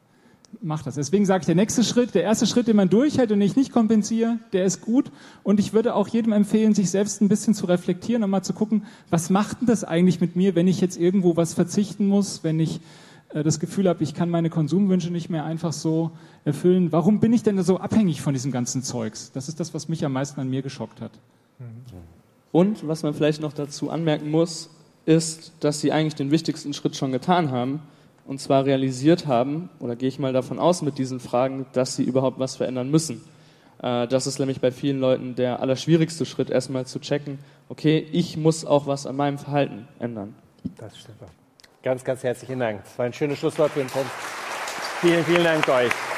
mache das. Deswegen sage ich, der nächste Schritt, der erste Schritt, den man durchhält und den ich nicht kompensiere, der ist gut. Und ich würde auch jedem empfehlen, sich selbst ein bisschen zu reflektieren und mal zu gucken, was macht denn das eigentlich mit mir, wenn ich jetzt irgendwo was verzichten muss, wenn ich äh, das Gefühl habe, ich kann meine Konsumwünsche nicht mehr einfach so erfüllen. Warum bin ich denn so abhängig von diesem ganzen Zeugs? Das ist das, was mich am meisten an mir geschockt hat. Und was man vielleicht noch dazu anmerken muss, ist, dass Sie eigentlich den wichtigsten Schritt schon getan haben, und zwar realisiert haben, oder gehe ich mal davon aus mit diesen Fragen, dass sie überhaupt was verändern müssen. Äh, das ist nämlich bei vielen Leuten der allerschwierigste Schritt, erstmal zu checken, okay, ich muss auch was an meinem Verhalten ändern. Das stimmt. Ganz, ganz herzlichen Dank. Das war ein schönes Schlusswort für den Vielen, vielen Dank euch.